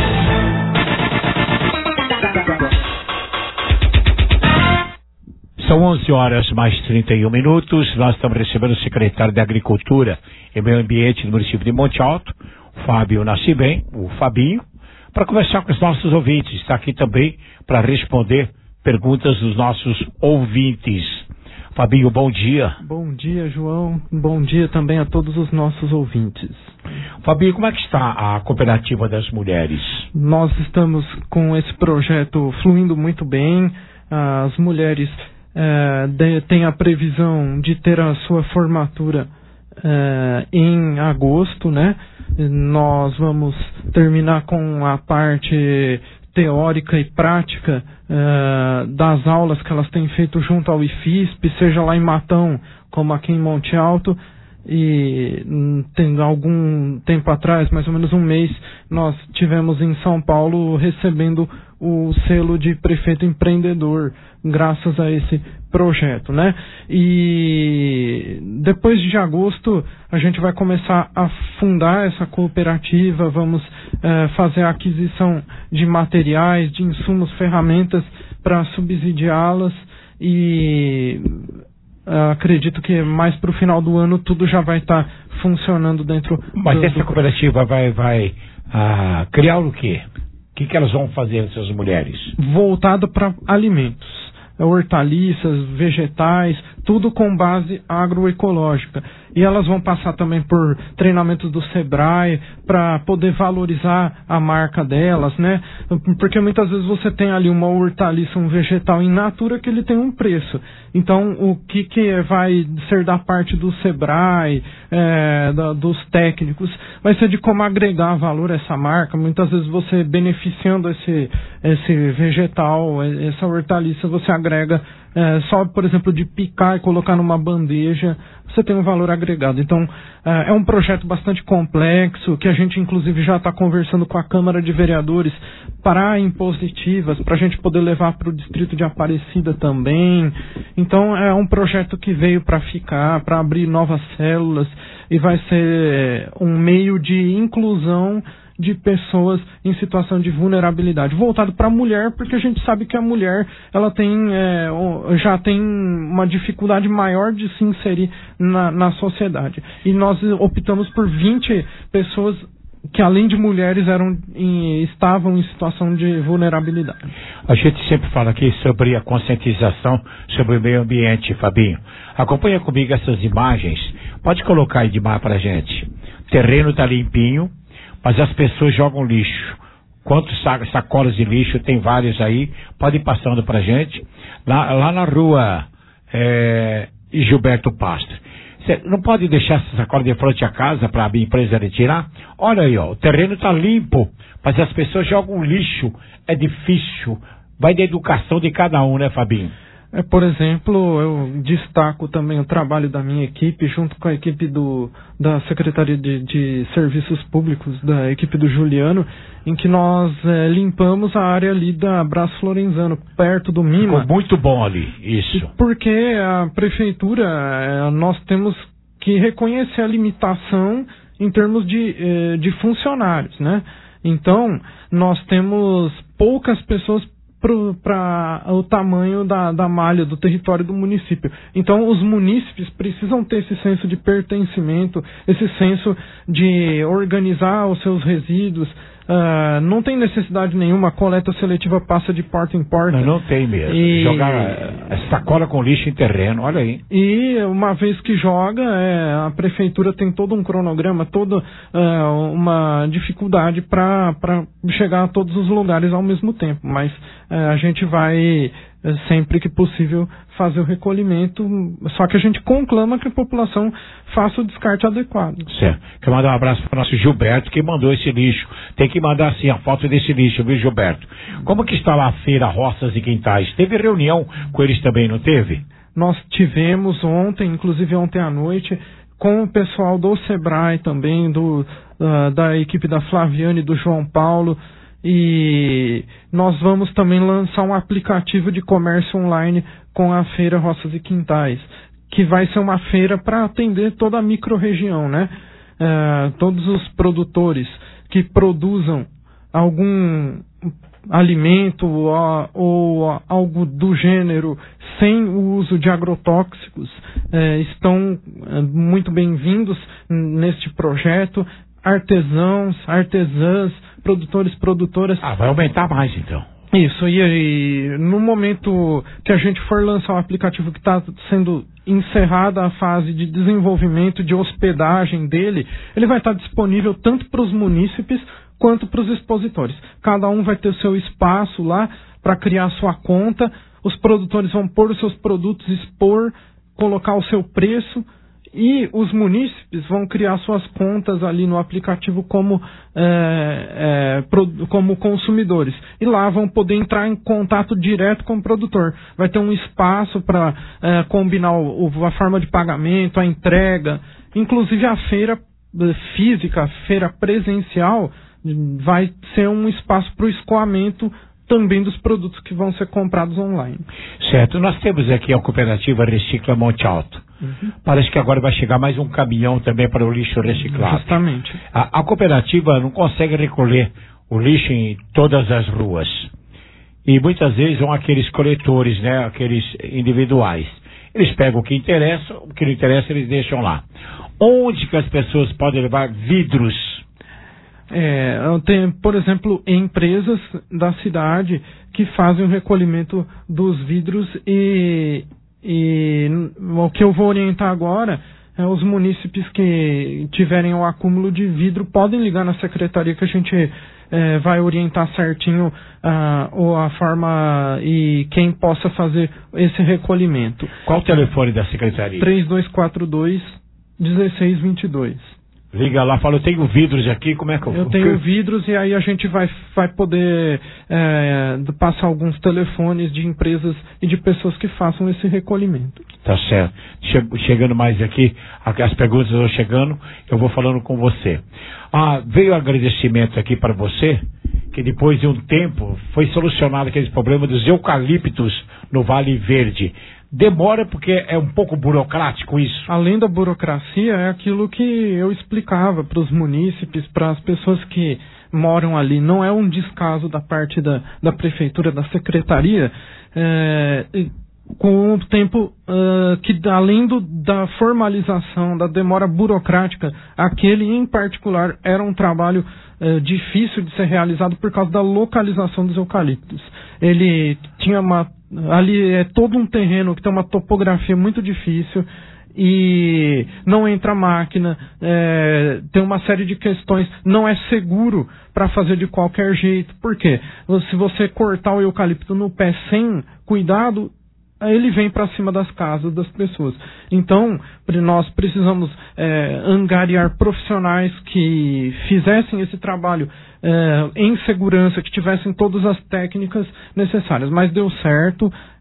São onze horas mais trinta e um minutos. Nós estamos recebendo o secretário de Agricultura e Meio Ambiente do município de Monte Alto, Fábio Nascibem, o Fabinho, para conversar com os nossos ouvintes. Está aqui também para responder perguntas dos nossos ouvintes. Fabinho, bom dia. Bom dia, João. Bom dia também a todos os nossos ouvintes. Fabinho, como é que está a Cooperativa das Mulheres? Nós estamos com esse projeto fluindo muito bem. As mulheres eh, de, têm a previsão de ter a sua formatura eh, em agosto, né? Nós vamos terminar com a parte teórica e prática uh, das aulas que elas têm feito junto ao I F I S P, seja lá em Matão como aqui em Monte Alto. E tem algum tempo atrás, mais ou menos um mês, nós tivemos em São Paulo recebendo o selo de prefeito empreendedor, graças a esse projeto, né? E depois de agosto a gente vai começar a fundar essa cooperativa, vamos eh, fazer a aquisição de materiais, de insumos, ferramentas para subsidiá-las e Uh, acredito que mais para o final do ano tudo já vai estar tá funcionando dentro. Mas do, essa do... cooperativa vai, vai uh, criar o quê? O que, que elas vão fazer, essas mulheres? Voltado para alimentos, hortaliças, vegetais, tudo com base agroecológica. E elas vão passar também por treinamentos do Sebrae para poder valorizar a marca delas, né? Porque muitas vezes você tem ali uma hortaliça, um vegetal in natura que ele tem um preço. Então, o que, que vai ser da parte do Sebrae, é, da, dos técnicos, vai ser de como agregar valor a essa marca. Muitas vezes você beneficiando esse, esse vegetal, essa hortaliça, você agrega é, só, por exemplo, de picar e colocar numa bandeja, você tem um valor agregado. Então, é um projeto bastante complexo, que a gente inclusive já está conversando com a Câmara de Vereadores para impositivas, para a gente poder levar para o distrito de Aparecida também. Então, é um projeto que veio para ficar, para abrir novas células, e vai ser um meio de inclusão de pessoas em situação de vulnerabilidade, voltado para a mulher, porque a gente sabe que a mulher ela tem, é, já tem uma dificuldade maior de se inserir na, na sociedade. E nós optamos por vinte pessoas que, além de mulheres, eram em, estavam em situação de vulnerabilidade. A gente sempre fala aqui sobre a conscientização sobre o meio ambiente, Fabinho. Acompanha comigo essas imagens. Pode colocar aí de mar para a gente. O terreno está limpinho, mas as pessoas jogam lixo. Quantos sacolas de lixo? Tem vários aí. Pode ir passando pra gente. Lá, lá na rua é, Gilberto Pastre. Você não pode deixar essa sacola de frente à casa para a empresa retirar? Olha aí, ó, o terreno está limpo, mas as pessoas jogam lixo. É difícil. Vai da educação de cada um, né, Fabinho? É, por exemplo, eu destaco também o trabalho da minha equipe, junto com a equipe do, da Secretaria de, de Serviços Públicos, da equipe do Juliano, em que nós é, limpamos a área ali da Brás Florenzano, perto do Mima. Ficou muito bom ali, isso. Porque a prefeitura, é, nós temos que reconhecer a limitação em termos de, é, de funcionários, né? Então, nós temos poucas pessoas para o tamanho da, da malha do território do município. Então, os munícipes precisam ter esse senso de pertencimento, esse senso de organizar os seus resíduos. Uh, não tem necessidade nenhuma, a coleta seletiva passa de porta em porta. Não, não tem mesmo. E... Jogar a sacola com lixo em terreno, olha aí. E uma vez que joga, é, a prefeitura tem todo um cronograma, toda uh, uma dificuldade para chegar a todos os lugares ao mesmo tempo. Mas uh, a gente vai, uh, sempre que possível, fazer o recolhimento, só que a gente conclama que a população faça o descarte adequado. Certo. Quero mandar um abraço para o nosso Gilberto, que mandou esse lixo. Tem que mandar, sim, a foto desse lixo, viu, Gilberto? Como que está lá a feira Roças e Quintais? Teve reunião com eles também, não teve? Nós tivemos ontem, inclusive ontem à noite, com o pessoal do Sebrae também, do, uh, da equipe da Flaviane e do João Paulo, e nós vamos também lançar um aplicativo de comércio online com a feira Roças e Quintais, que vai ser uma feira para atender toda a micro-região, né? Uh, todos os produtores que produzam algum alimento ou, ou algo do gênero sem o uso de agrotóxicos uh, estão uh, muito bem-vindos neste projeto. Artesãos, artesãs, produtores, produtoras. Ah, vai aumentar mais então. Isso, e, e no momento que a gente for lançar o aplicativo, que está sendo encerrada a fase de desenvolvimento, de hospedagem dele, ele vai estar disponível tanto para os munícipes quanto para os expositores. Cada um vai ter o seu espaço lá para criar a sua conta, os produtores vão pôr os seus produtos, expor, colocar o seu preço, e os munícipes vão criar suas contas ali no aplicativo como, é, é, pro, como consumidores. E lá vão poder entrar em contato direto com o produtor. Vai ter um espaço para é, combinar o, a forma de pagamento, a entrega. Inclusive a feira física, a feira presencial, vai ser um espaço para o escoamento também dos produtos que vão ser comprados online. Certo. Nós temos aqui a cooperativa Recicla Monte Alto. Uhum. Parece que agora vai chegar mais um caminhão também para o lixo reciclado. Justamente. A, a cooperativa não consegue recolher o lixo em todas as ruas. E muitas vezes são aqueles coletores, né, aqueles individuais. Eles pegam o que interessa, o que não interessa eles deixam lá. Onde que as pessoas podem levar vidros? É, tem, por exemplo, empresas da cidade que fazem o recolhimento dos vidros e, e o que eu vou orientar agora é os munícipes que tiverem o acúmulo de vidro podem ligar na secretaria que a gente é, vai orientar certinho a, a forma e quem possa fazer esse recolhimento. Qual o telefone da secretaria? três dois quatro dois, um seis dois dois. Liga lá, fala, eu tenho vidros aqui, como é que eu... Eu tenho vidros e aí a gente vai, vai poder é, passar alguns telefones de empresas e de pessoas que façam esse recolhimento. Tá certo. Che chegando mais aqui, as perguntas estão chegando, eu vou falando com você. Ah, veio agradecimento aqui para você, que depois de um tempo foi solucionado aquele problema dos eucaliptos no Vale Verde. Demora porque é um pouco burocrático isso. Além da burocracia, é aquilo que eu explicava para os munícipes, para as pessoas que moram ali. Não é um descaso da parte da, da prefeitura, da secretaria, é, com o tempo uh, que, além do, da formalização, da demora burocrática, aquele em particular era um trabalho uh, difícil de ser realizado por causa da localização dos eucaliptos. Ele tinha uma... Ali é todo um terreno que tem uma topografia muito difícil e não entra máquina, é, tem uma série de questões, não é seguro para fazer de qualquer jeito. Por quê? Se você cortar o eucalipto no pé sem cuidado, ele vem para cima das casas das pessoas. Então, nós precisamos é, angariar profissionais que fizessem esse trabalho é, em segurança, que tivessem todas as técnicas necessárias. Mas deu certo,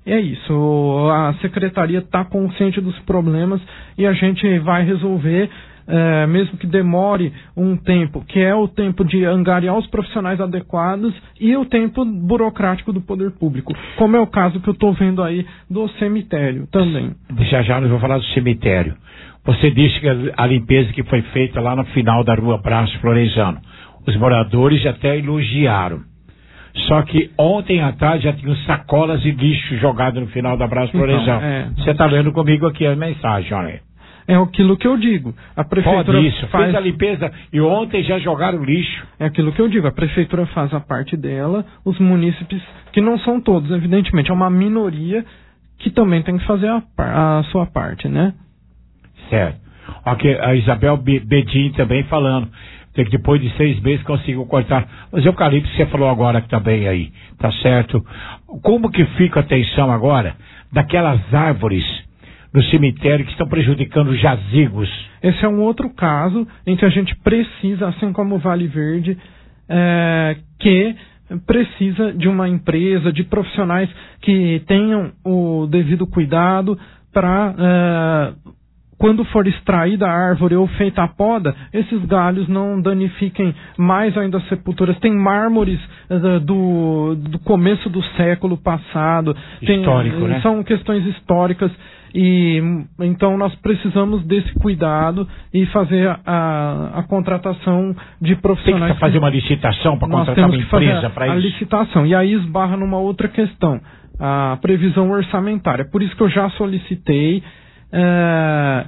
é isso, a secretaria está consciente dos problemas e a gente vai resolver, é, mesmo que demore um tempo, que é o tempo de angariar os profissionais adequados e o tempo burocrático do poder público, como é o caso que eu estou vendo aí do cemitério também. Já já nós vamos falar do cemitério. Você disse que a limpeza que foi feita lá no final da rua Brás Florezano, os moradores até elogiaram. Só que ontem à tarde já tinham sacolas de lixo jogado no final da Brás Florezano. Então, é... Você está lendo comigo aqui a mensagem, olha. É aquilo que eu digo. A prefeitura Pode isso, faz fez a limpeza e ontem já jogaram lixo. É aquilo que eu digo. A prefeitura faz a parte dela, os munícipes, que não são todos, evidentemente, é uma minoria que também tem que fazer a, a sua parte, né? Certo. Ok, a Isabel Bedin também falando. Que depois de seis meses conseguiu cortar os eucaliptos que você falou agora também aí, tá certo? Como que fica a atenção agora daquelas árvores no cemitério que estão prejudicando os jazigos? Esse é um outro caso em que a gente precisa, assim como o Vale Verde, é, que precisa de uma empresa, de profissionais que tenham o devido cuidado para... É, quando for extraída a árvore ou feita a poda, esses galhos não danifiquem mais ainda as sepulturas. Tem mármores uh, do, do começo do século passado. Histórico, tem, né? São questões históricas e então nós precisamos desse cuidado e fazer a, a contratação de profissionais. Tem que fazer uma licitação para contratar uma empresa para isso? A licitação. E aí esbarra numa outra questão, a previsão orçamentária. Por isso que eu já solicitei É,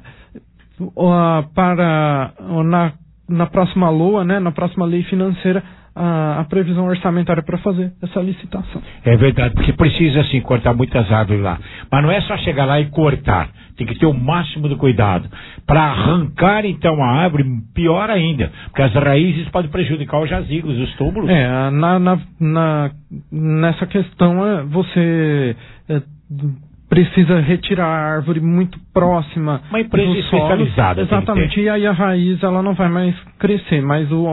para na, na próxima L O A, né, na próxima lei financeira, a, a previsão orçamentária para fazer essa licitação. É verdade, porque precisa sim cortar muitas árvores lá, mas não é só chegar lá e cortar, tem que ter o máximo do cuidado para arrancar então a árvore, pior ainda, porque as raízes podem prejudicar os jazigos, os túmulos. É, na, na, na, nessa questão você é, precisa retirar a árvore muito próxima. Uma empresa do especializada. Solo. Exatamente. E aí a raiz ela não vai mais crescer, mas o,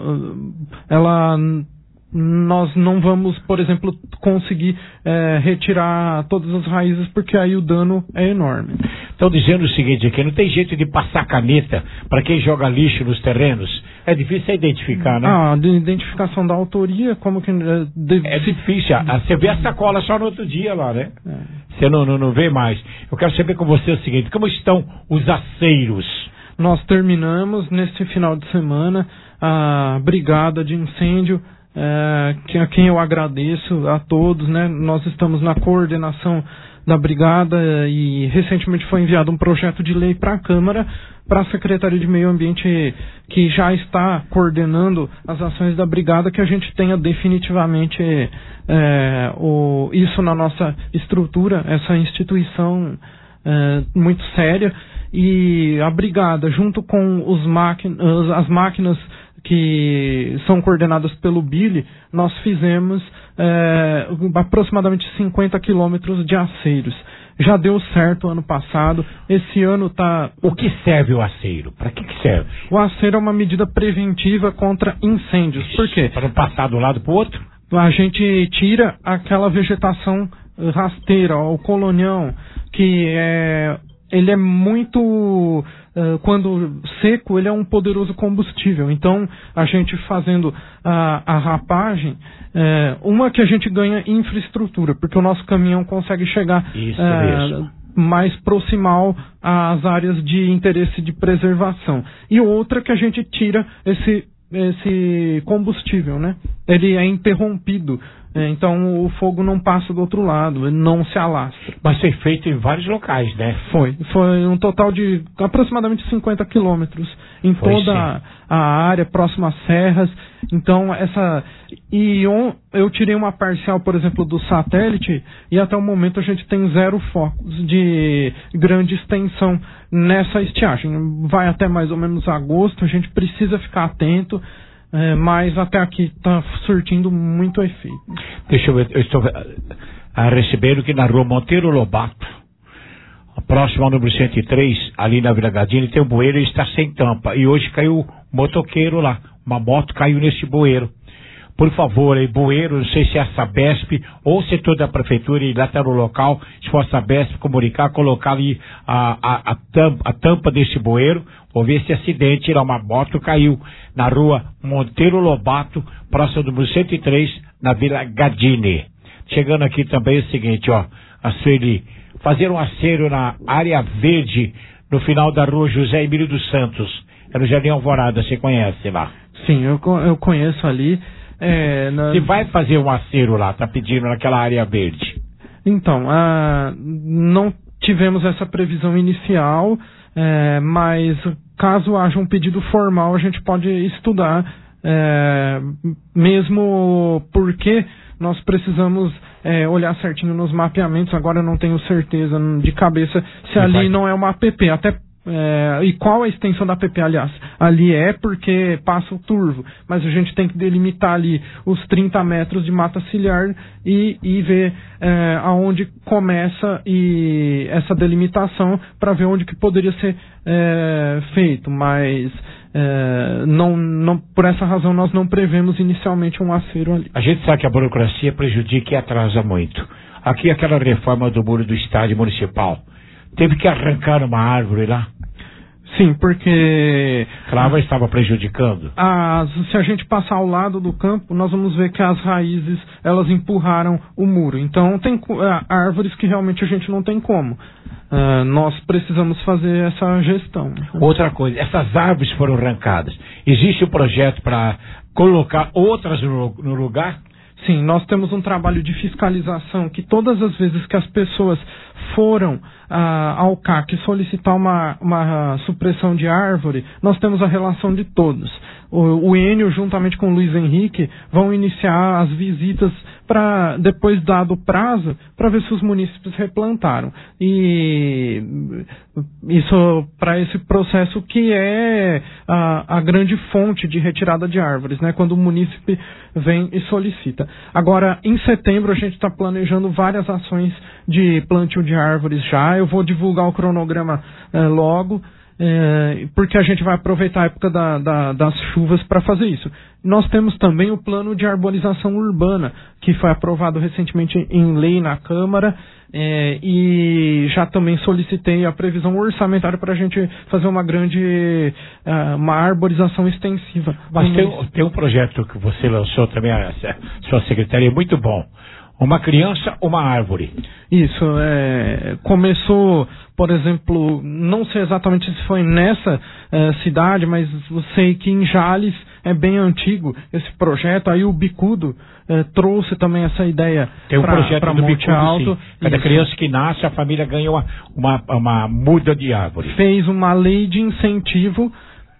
ela, nós não vamos, por exemplo, conseguir é, retirar todas as raízes, porque aí o dano é enorme. Estão dizendo o seguinte aqui, não tem jeito de passar caneta para quem joga lixo nos terrenos? É difícil identificar, né? Ah, de identificação da autoria, como que... É, de... é difícil. Ah, você vê a sacola só no outro dia lá, né? É. Você não, não, não vê mais. Eu quero saber com você o seguinte, como estão os aceiros? Nós terminamos neste final de semana a brigada de incêndio, é, que, a quem eu agradeço a todos, né? Nós estamos na coordenação da brigada e recentemente foi enviado um projeto de lei para a Câmara, para a Secretaria de Meio Ambiente, que já está coordenando as ações da brigada, que a gente tenha definitivamente é, o, isso na nossa estrutura, essa instituição é, muito séria. E a brigada, junto com os máquin- as máquinas que são coordenadas pelo Billy, nós fizemos é, aproximadamente cinquenta quilômetros de aceiros. Já deu certo ano passado, esse ano está... O que serve o aceiro? Para que, que serve? O aceiro é uma medida preventiva contra incêndios. Por quê? Para não passar de um lado para o outro? A gente tira aquela vegetação rasteira, o colonião, que é... ele é muito, uh, quando seco, ele é um poderoso combustível. Então, a gente fazendo a, a rapagem, é, uma que a gente ganha infraestrutura, porque o nosso caminhão consegue chegar Isso é, mesmo. mais proximal às áreas de interesse de preservação. E outra que a gente tira esse, esse combustível, né? Ele é interrompido. Então o fogo não passa do outro lado, ele não se alastra. Mas foi feito em vários locais, né? Foi. Foi um total de aproximadamente cinquenta quilômetros em foi toda a, a área, próxima às serras. Então essa... E on, eu tirei uma parcial, por exemplo, do satélite, e até o momento a gente tem zero focos de grande extensão nessa estiagem. Vai até mais ou menos agosto, a gente precisa ficar atento. É, mas até aqui está surtindo muito efeito. Deixa eu ver, eu estou a recebendo que na rua Monteiro Lobato, próximo ao número cento e três, ali na Vila Gardini, tem um bueiro e está sem tampa. E hoje caiu um motoqueiro lá, uma moto caiu nesse bueiro. por favor, aí, bueiro, não sei se é a Sabesp ou o setor da prefeitura e lá está no local, se for a Sabesp, comunicar, colocar ali a, a, a, tampa, a tampa desse bueiro, houve esse acidente, lá uma moto caiu na rua Monteiro Lobato, próximo do número cento e três, na Vila Gadini. Chegando aqui também é o seguinte, ó, a Sueli, fazer um acero na área verde, no final da rua José Emílio dos Santos, é no Jardim Alvorada, você conhece lá? Sim, eu, eu conheço ali. É, na... Se vai fazer um acero lá, tá pedindo naquela área verde? Então, ah, não tivemos essa previsão inicial, é, mas caso haja um pedido formal, a gente pode estudar, é, mesmo porque nós precisamos é, olhar certinho nos mapeamentos. Agora eu não tenho certeza de cabeça se ali vai... não é uma A P P, até É, e qual a extensão da A P P, aliás? Ali é porque passa o turvo, mas a gente tem que delimitar ali os trinta metros de mata ciliar e, e ver é, aonde começa e essa delimitação para ver onde que poderia ser é, feito, mas é, não, não, por essa razão nós não prevemos inicialmente um acero ali. A gente sabe que a burocracia prejudica e atrasa muito. Aqui aquela reforma do muro do estádio municipal, teve que arrancar uma árvore lá? Sim, porque... A árvore estava prejudicando? As, se a gente passar ao lado do campo, nós vamos ver que as raízes, elas empurraram o muro. Então, tem uh, árvores que realmente a gente não tem como. Uh, nós precisamos fazer essa gestão. Outra coisa, essas árvores foram arrancadas. Existe um projeto para colocar outras no, no lugar? Sim, nós temos um trabalho de fiscalização que todas as vezes que as pessoas foram ah, ao C A C solicitar uma, uma supressão de árvore, nós temos a relação de todos. O, o Enio, juntamente com o Luiz Henrique, vão iniciar as visitas para, depois dado o prazo, para ver se os munícipes replantaram. E isso para esse processo que é a, a grande fonte de retirada de árvores, né? Quando o munícipe vem e solicita. Agora, em setembro, a gente está planejando várias ações de plantio de árvores já. Eu vou divulgar o cronograma eh, logo. É, porque a gente vai aproveitar a época da, da, das chuvas para fazer isso. Nós temos também o plano de arborização urbana, que foi aprovado recentemente em lei na Câmara, é, e já também solicitei a previsão orçamentária para a gente fazer uma grande uh, uma arborização extensiva. Mas tem, tem um projeto que você lançou também, a sua secretaria, muito bom. Uma criança, uma árvore. Isso, é, começou, por exemplo, não sei exatamente se foi nessa é, cidade, mas eu sei que em Jales é bem antigo esse projeto. Aí o Bicudo é, trouxe também essa ideia Tem um pra, projeto pra do Monte Bicudo, Alto. sim. Cada Isso. criança que nasce, a família ganha uma, uma, uma muda de árvore. Fez uma lei de incentivo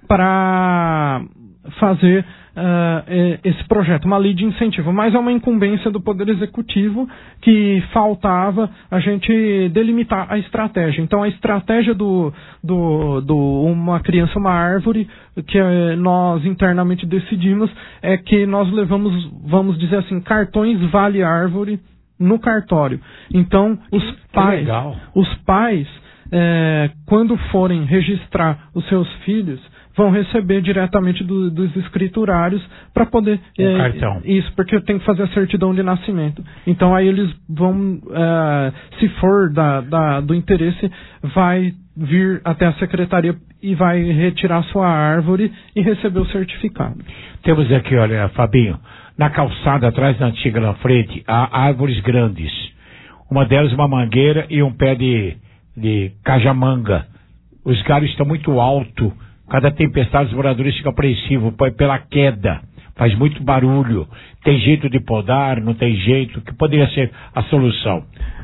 para fazer uh, esse projeto, uma lei de incentivo, mas é uma incumbência do Poder Executivo que faltava a gente delimitar a estratégia. Então a estratégia do, do, do Uma Criança, Uma Árvore, que uh, nós internamente decidimos, é que nós levamos, vamos dizer assim, cartões Vale Árvore no cartório. Então os que pais, legal. os pais é, quando forem registrar os seus filhos, vão receber diretamente do, dos escriturários para poder... Um é, cartão. Isso, porque tem que fazer a certidão de nascimento. Então aí eles vão, é, se for da, da, do interesse, vai vir até a secretaria e vai retirar sua árvore e receber o certificado. Temos aqui, olha, Fabinho, na calçada atrás da antiga na frente, há árvores grandes. Uma delas uma mangueira e um pé de, de cajamanga. Os galhos estão muito altos. Cada tempestade os moradores ficam apreensivos pela queda. Faz muito barulho. Tem jeito de podar, não tem jeito. O que poderia ser a solução?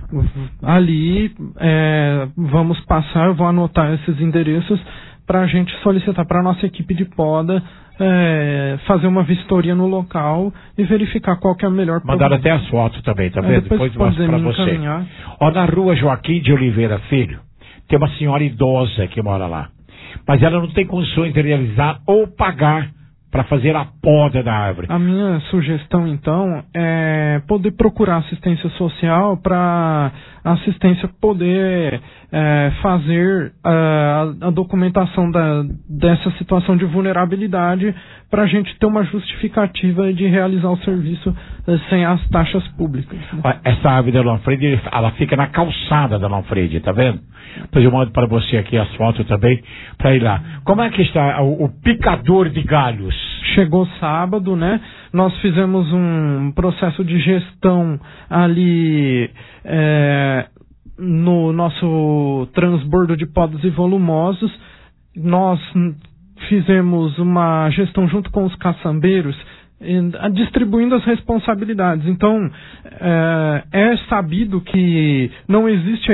Ali, é, vamos passar, eu vou anotar esses endereços para a gente solicitar para a nossa equipe de poda é, fazer uma vistoria no local e verificar qual que é a melhor... Mandaram até as fotos também, tá vendo? É, depois depois mostro para você. Ó, na rua Joaquim de Oliveira Filho, tem uma senhora idosa que mora lá. Mas ela não tem condições de realizar ou pagar para fazer a poda da árvore. A minha sugestão, então, é poder procurar assistência social para a assistência poder é, fazer a, a documentação da, dessa situação de vulnerabilidade para a gente ter uma justificativa de realizar o serviço é, sem as taxas públicas. Né? Essa árvore da Lanfredi, ela fica na calçada da Lanfredi, tá vendo? Depois eu mando para você aqui as fotos também, para ir lá. Como é que está o, o picador de galhos? Chegou sábado, né? Nós fizemos um processo de gestão ali é, no nosso transbordo de podas e volumosos. Nós fizemos uma gestão junto com os caçambeiros, distribuindo as responsabilidades. Então, é, é sabido que não existe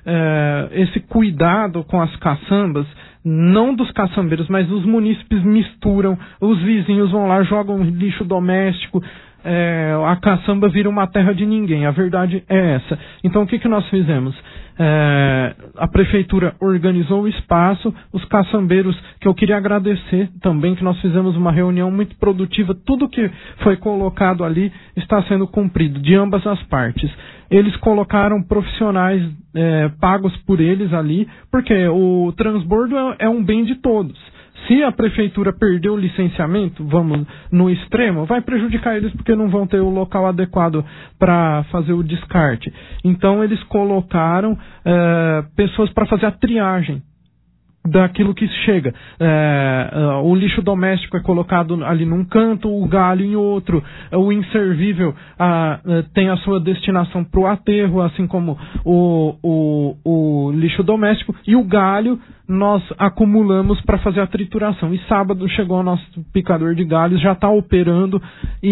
é, esse cuidado com as caçambas, não dos caçambeiros, mas os munícipes misturam, os vizinhos vão lá, jogam lixo doméstico, é, a caçamba vira uma terra de ninguém. A verdade é essa. Então, o que, que nós fizemos? É, a prefeitura organizou o espaço, os caçambeiros, que eu queria agradecer também, que nós fizemos uma reunião muito produtiva, tudo que foi colocado ali está sendo cumprido, de ambas as partes. Eles colocaram profissionais é, pagos por eles ali, porque o transbordo é, é um bem de todos. Se a prefeitura perder o licenciamento, vamos no extremo, vai prejudicar eles porque não vão ter o local adequado para fazer o descarte. Então eles colocaram é, pessoas para fazer a triagem daquilo que chega. É, o lixo doméstico é colocado ali num canto, o galho em outro, o inservível a, tem a sua destinação para o aterro, assim como o, o, o lixo doméstico, e o galho nós acumulamos para fazer a trituração. E sábado chegou o nosso picador de galhos, já está operando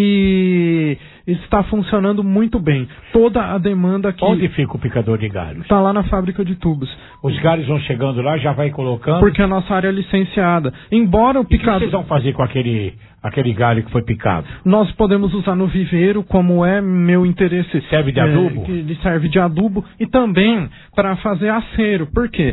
e está funcionando muito bem. Toda a demanda aqui... Onde fica o picador de galhos? Está lá na fábrica de tubos. Os galhos vão chegando lá, já vai colocando... Porque a nossa área é licenciada. Embora o picador... O que vocês vão fazer com aquele... aquele galho que foi picado? Nós podemos usar no viveiro, como é meu interesse. Serve de adubo? É, ele serve de adubo e também para fazer acero. Por quê?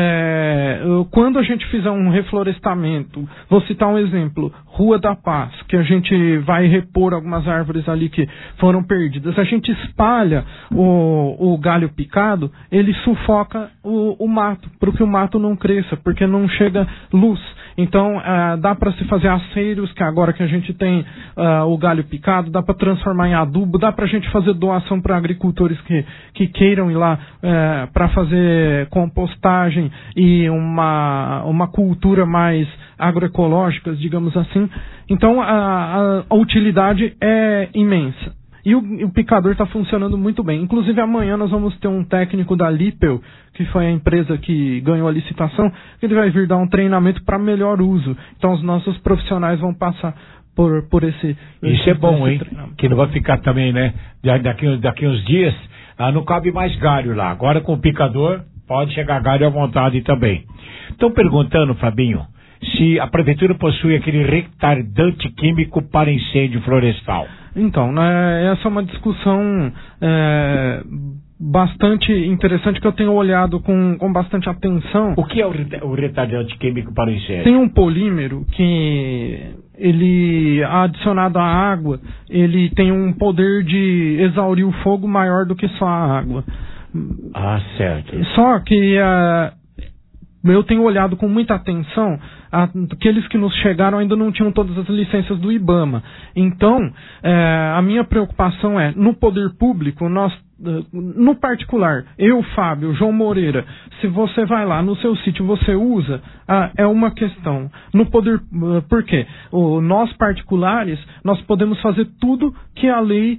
É, quando a gente fizer um reflorestamento, vou citar um exemplo, Rua da Paz, que a gente vai repor algumas árvores ali que foram perdidas. A gente espalha o, o galho picado, ele sufoca o, o mato, para que o mato não cresça, porque não chega luz. Então, uh, dá para se fazer aceiros, que agora que a gente tem uh, o galho picado, dá para transformar em adubo, dá para a gente fazer doação para agricultores que, que queiram ir lá uh, para fazer compostagem e uma, uma cultura mais agroecológica, digamos assim. Então, a, a, a utilidade é imensa. E o, o picador está funcionando muito bem. Inclusive, amanhã nós vamos ter um técnico da Lippel, que foi a empresa que ganhou a licitação, que ele vai vir dar um treinamento para melhor uso. Então, os nossos profissionais vão passar por, por esse... Isso esse, é bom, hein? Que não vai ficar também, né? Daqui, daqui uns dias, ah, não cabe mais galho lá. Agora, com o picador, pode chegar galho à vontade também. Estão perguntando, Fabinho, se a prefeitura possui aquele retardante químico para incêndio florestal. Então, né, essa é uma discussão é, bastante interessante que eu tenho olhado com, com bastante atenção. O que é o, o retardante químico para o incêndio? Tem um polímero que ele, adicionado à água, ele tem um poder de exaurir o fogo maior do que só a água. Ah, certo. Só que uh, eu tenho olhado com muita atenção, aqueles que nos chegaram ainda não tinham todas as licenças do IBAMA. Então, é, a minha preocupação é, no poder público, nós, no particular, eu, Fábio, João Moreira, se você vai lá no seu sítio, você usa, ah, é uma questão. No poder, por quê? O, nós particulares, nós podemos fazer tudo que a lei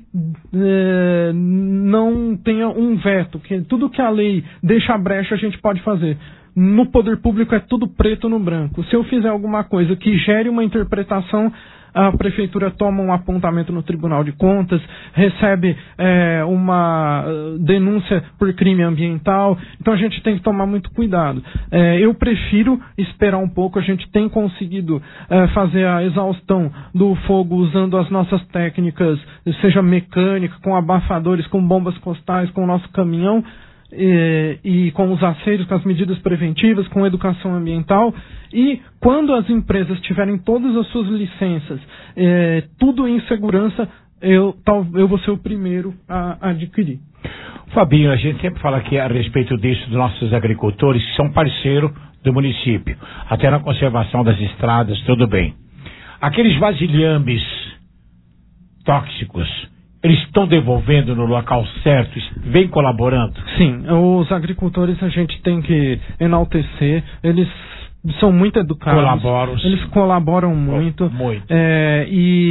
é, não tenha um veto, que tudo que a lei deixa a brecha a gente pode fazer. No poder público é tudo preto no branco. Se eu fizer alguma coisa que gere uma interpretação, a prefeitura toma um apontamento no Tribunal de Contas, recebe é, uma denúncia por crime ambiental. Então a gente tem que tomar muito cuidado. É, eu prefiro esperar um pouco. A gente tem conseguido é, fazer a exaustão do fogo usando as nossas técnicas, seja mecânica, com abafadores, com bombas costais, com o nosso caminhão. e, e com os aceiros, com as medidas preventivas, com educação ambiental. E quando as empresas tiverem todas as suas licenças, é, tudo em segurança, eu, tal, eu vou ser o primeiro a adquirir. Fabinho, a gente sempre fala aqui a respeito disso dos nossos agricultores, que são parceiros do município, até na conservação das estradas, tudo bem. Aqueles vasilhames tóxicos, eles estão devolvendo no local certo, vem colaborando? Sim, os agricultores a gente tem que enaltecer, eles são muito educados, Colaboram, eles colaboram muito, muito. É,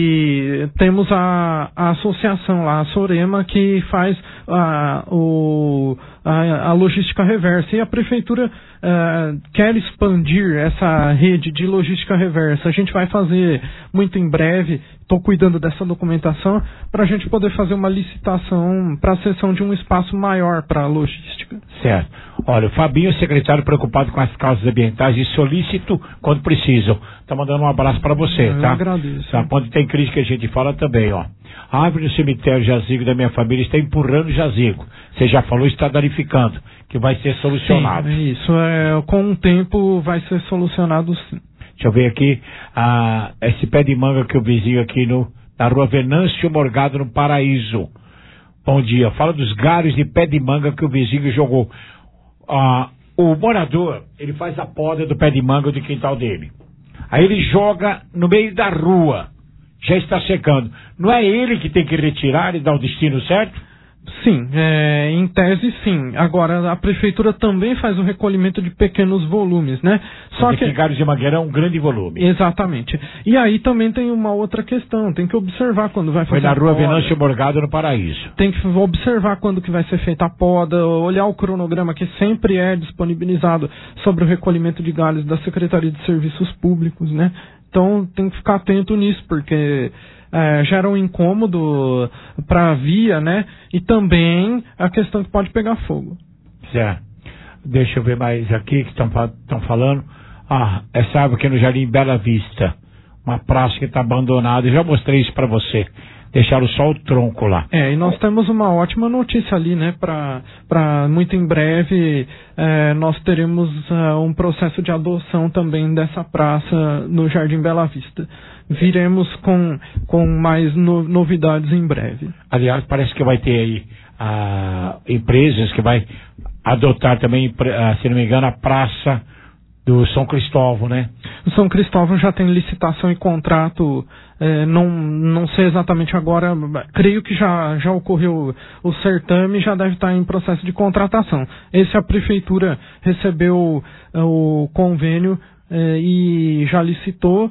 e temos a, a associação lá, a Sorema, que faz a, o, a, a logística reversa, e a prefeitura uh, quer expandir essa rede de logística reversa. A gente vai fazer muito em breve, estou cuidando dessa documentação, para a gente poder fazer uma licitação para a cessão de um espaço maior para a logística. Certo. Olha, o Fabinho, secretário preocupado com as causas ambientais e solícito quando precisam. Tá mandando um abraço para você, Eu tá? agradeço. Tá? Quando tem crítica a gente fala também, ó. A árvore no cemitério jazigo da minha família está empurrando o jazigo. Você já falou, está danificando, que vai ser solucionado. Sim, isso. É, com o tempo vai ser solucionado, sim. Deixa eu ver aqui, ah, esse pé de manga que eu vizinho aqui no, na rua Venâncio Morgado, no Paraíso. Bom dia. Fala dos galhos de pé de manga que o vizinho jogou. Ah, o morador, ele faz a poda do pé de manga do quintal dele. Aí ele joga no meio da rua. Já está secando. Não é ele que tem que retirar e dar o destino certo? Sim, é, em tese sim. Agora, a prefeitura também faz o recolhimento de pequenos volumes, né? Só Porque que galhos de mangueira é um grande volume. Exatamente. E aí também tem uma outra questão, tem que observar quando vai fazer Foi na a rua poda. Venâncio Morgado, no Paraíso. Tem que observar quando que vai ser feita a poda, olhar o cronograma que sempre é disponibilizado sobre o recolhimento de galhos da Secretaria de Serviços Públicos, né? Então tem que ficar atento nisso, porque é, gera um incômodo para a via, né? E também a questão que pode pegar fogo. Certo. Deixa eu ver mais aqui que estão falando. Ah, essa árvore aqui no Jardim Bela Vista. Uma praça que está abandonada. Eu já mostrei isso para você. Deixaram só o tronco lá. É, e nós temos uma ótima notícia ali, né? Para muito em breve é, nós teremos uh, um processo de adoção também dessa praça no Jardim Bela Vista. Viremos com, com mais no, novidades em breve. Aliás, parece que vai ter aí ah, empresas que vai adotar também, ah, se não me engano, a praça do São Cristóvão, né? O São Cristóvão já tem licitação e contrato, é, não, não sei exatamente agora, creio que já, já ocorreu o certame e já deve estar em processo de contratação. Esse a prefeitura recebeu é, o convênio é, e já licitou,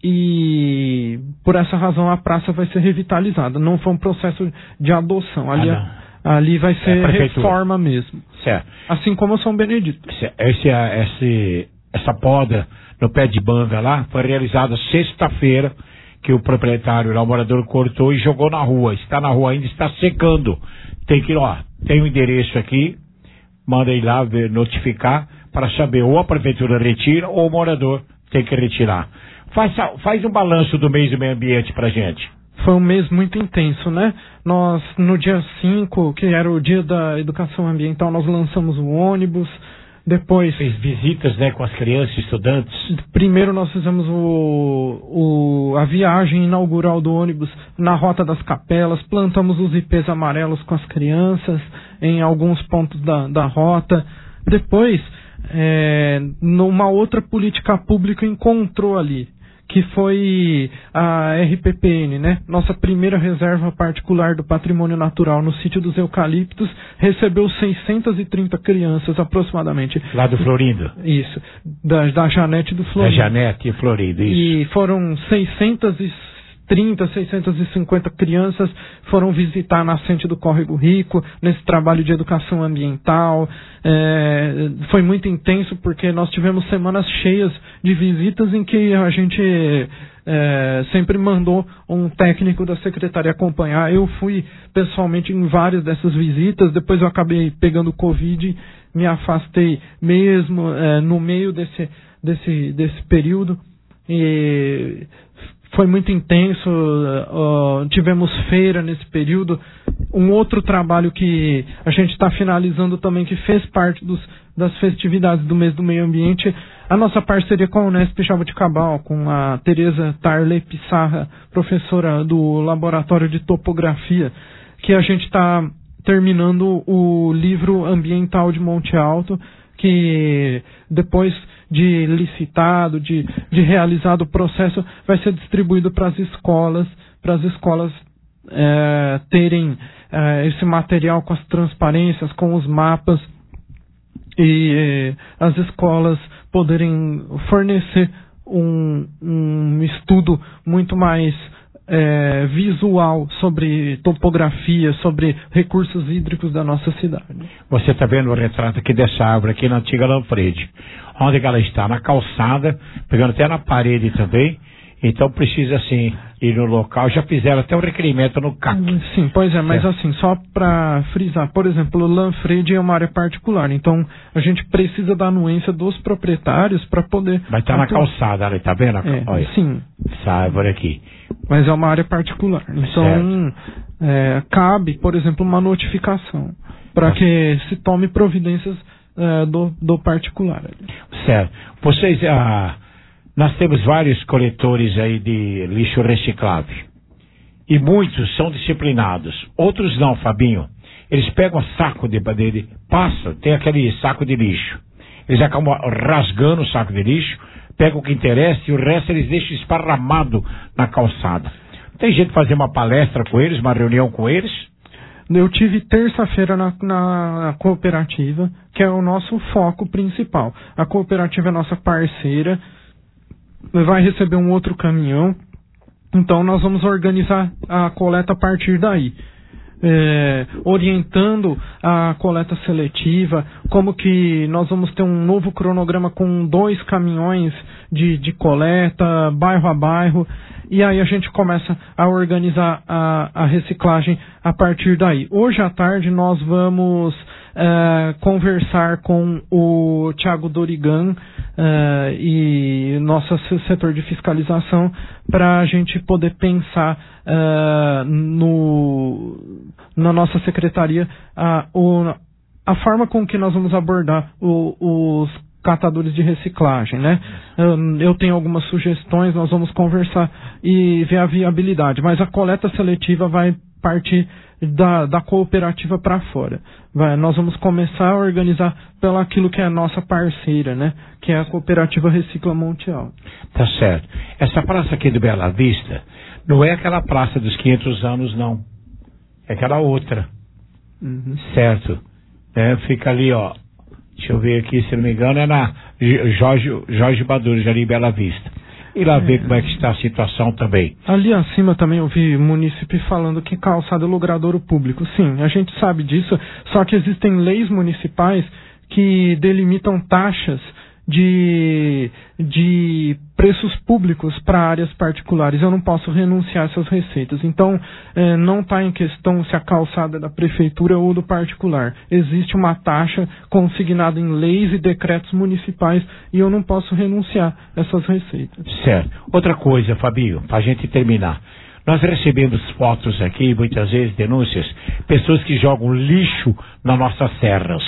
e por essa razão a praça vai ser revitalizada. Não foi um processo de adoção, ali, ah, ali vai ser é reforma mesmo. Certo. Assim como o São Benedito. Esse, esse, essa poda no pé de manga lá foi realizada sexta-feira, que o proprietário lá, o morador, cortou e jogou na rua. Está na rua ainda, está secando. Tem que ir, ó, tem o um endereço aqui, manda ir lá ver, notificar, para saber ou a prefeitura retira ou o morador tem que retirar. Faz, faz um balanço do mês do meio ambiente pra gente. Foi um mês muito intenso, né? Nós, no dia cinco, que era o dia da educação ambiental, nós lançamos o ônibus. Depois... Fez visitas, né, com as crianças, estudantes. Primeiro nós fizemos o, o, a viagem inaugural do ônibus na Rota das Capelas. Plantamos os ipês amarelos com as crianças em alguns pontos da, da rota. Depois, é, numa outra política pública encontrou ali, que foi a R P P N, né? Nossa primeira reserva particular do patrimônio natural no sítio dos Eucaliptos, recebeu seiscentas e trinta crianças aproximadamente. Lá do Florindo? Isso, da, da Janete do Florindo. Da Janete e Florindo, isso. E foram seiscentas e trinta, seiscentas e cinquenta crianças foram visitar a nascente do Córrego Rico, nesse trabalho de educação ambiental. É, foi muito intenso porque nós tivemos semanas cheias de visitas em que a gente é, sempre mandou um técnico da secretaria acompanhar. Eu fui pessoalmente em várias dessas visitas, depois eu acabei pegando Covid, me afastei mesmo é, no meio desse, desse, desse período. E foi muito intenso, uh, tivemos feira nesse período. Um outro trabalho que a gente está finalizando também, que fez parte dos, das festividades do mês do meio ambiente, a nossa parceria com a Unesp Jaboticabal, com a Tereza Tarley Pissarra, professora do Laboratório de Topografia, que a gente está terminando o livro ambiental de Monte Alto, que depois de licitado, de, de realizado o processo, vai ser distribuído para as escolas, para as escolas é, terem é, esse material com as transparências, com os mapas, e é, as escolas poderem fornecer um, um estudo muito mais é, visual sobre topografia, sobre recursos hídricos da nossa cidade. Você está vendo o retrato aqui dessa árvore, aqui na antiga Lanfredi. Onde ela está? Na calçada, pegando até na parede também. Então precisa, assim, ir no local. Já fizeram até um requerimento no C A C. Sim, pois é, mas é. assim, só para frisar, por exemplo, o Lanfredi é uma área particular, então a gente precisa da anuência dos proprietários para poder... Vai estar tá na calçada ali, tá vendo? É, olha, sim. Essa árvore aqui. Mas é uma área particular, então é, cabe, por exemplo, uma notificação para que se tome providências é, do, do particular. Certo. Vocês... Ah... Nós temos vários coletores aí de lixo reciclável. E muitos são disciplinados. Outros não, Fabinho. Eles pegam saco de dele, passam, tem aquele saco de lixo. Eles acabam rasgando o saco de lixo, pegam o que interessa e o resto eles deixam esparramado na calçada. Tem jeito de fazer uma palestra com eles, uma reunião com eles? Eu tive terça-feira na, na cooperativa, que é o nosso foco principal. A cooperativa é nossa parceira, vai receber um outro caminhão, então nós vamos organizar a coleta a partir daí, é, orientando a coleta seletiva, como que nós vamos ter um novo cronograma com dois caminhões de, de coleta, bairro a bairro, e aí a gente começa a organizar a, a reciclagem a partir daí. Hoje à tarde nós vamos é, conversar com o Thiago Dorigan Uh, e nosso setor de fiscalização para a gente poder pensar uh, no, na nossa secretaria uh, o, a forma com que nós vamos abordar o, os catadores de reciclagem, né? Uh, eu tenho algumas sugestões, nós vamos conversar e ver a viabilidade, mas a coleta seletiva vai partir da, da cooperativa para fora. Vai, nós vamos começar a organizar pelo aquilo que é a nossa parceira, né? Que é a cooperativa Recicla Monte Alto. Tá certo. Essa praça aqui do Bela Vista não é aquela praça dos quinhentos anos, não. É aquela outra. Uhum. Certo. É, fica ali, ó. Deixa eu ver aqui, se não me engano, é na Jorge, Jorge Baduro, ali em Bela Vista. E lá é. ver como é que está a situação também. Ali acima também eu vi munícipe falando que calçada é logradouro público. Sim, a gente sabe disso, só que existem leis municipais que delimitam taxas de, de preços públicos para áreas particulares. Eu não posso renunciar a essas receitas. Então, eh, não está em questão se a calçada é da prefeitura ou do particular. Existe uma taxa consignada em leis e decretos municipais e eu não posso renunciar a essas receitas. Certo. Outra coisa, Fabinho, para a gente terminar. Nós recebemos fotos aqui, muitas vezes denúncias, pessoas que jogam lixo nas nossas serras.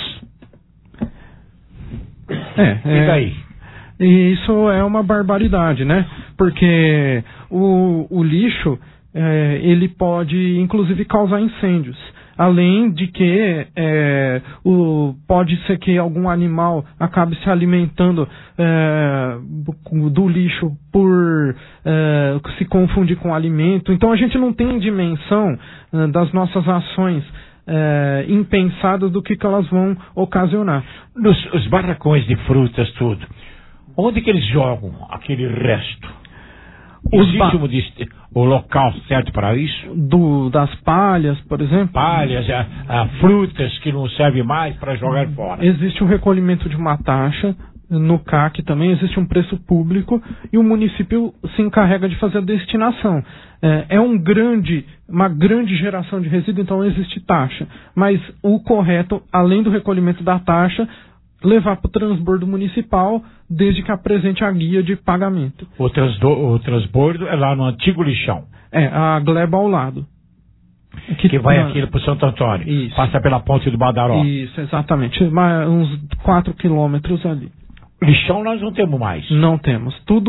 É, e daí? É, e isso é uma barbaridade, né? Porque o, o lixo, é, ele pode, inclusive, causar incêndios. Além de que é, o, pode ser que algum animal acabe se alimentando é, do, do lixo por é, se confundir com alimento. Então a gente não tem dimensão é, das nossas ações É, impensadas do que, que elas vão ocasionar. Nos, os barracões de frutas, tudo. Onde que eles jogam aquele resto? Existe ba... um, o local certo para isso? Do, das palhas, por exemplo? Palhas, a, a frutas que não servem mais para jogar fora. Existe o recolhimento de uma taxa. No C A C também existe um preço público e o município se encarrega de fazer a destinação. É, é um grande, uma grande geração de resíduo, então existe taxa. Mas o correto, além do recolhimento da taxa, levar para o transbordo municipal, desde que apresente a guia de pagamento. O, transdo, o transbordo é lá no antigo lixão. É, a gleba ao lado. Que, que vai aqui para o Santo Antônio. Isso. Passa pela ponte do Badaró. Isso, exatamente. Uns quatro quilômetros ali. Lixão nós não temos mais. Não temos. Tudo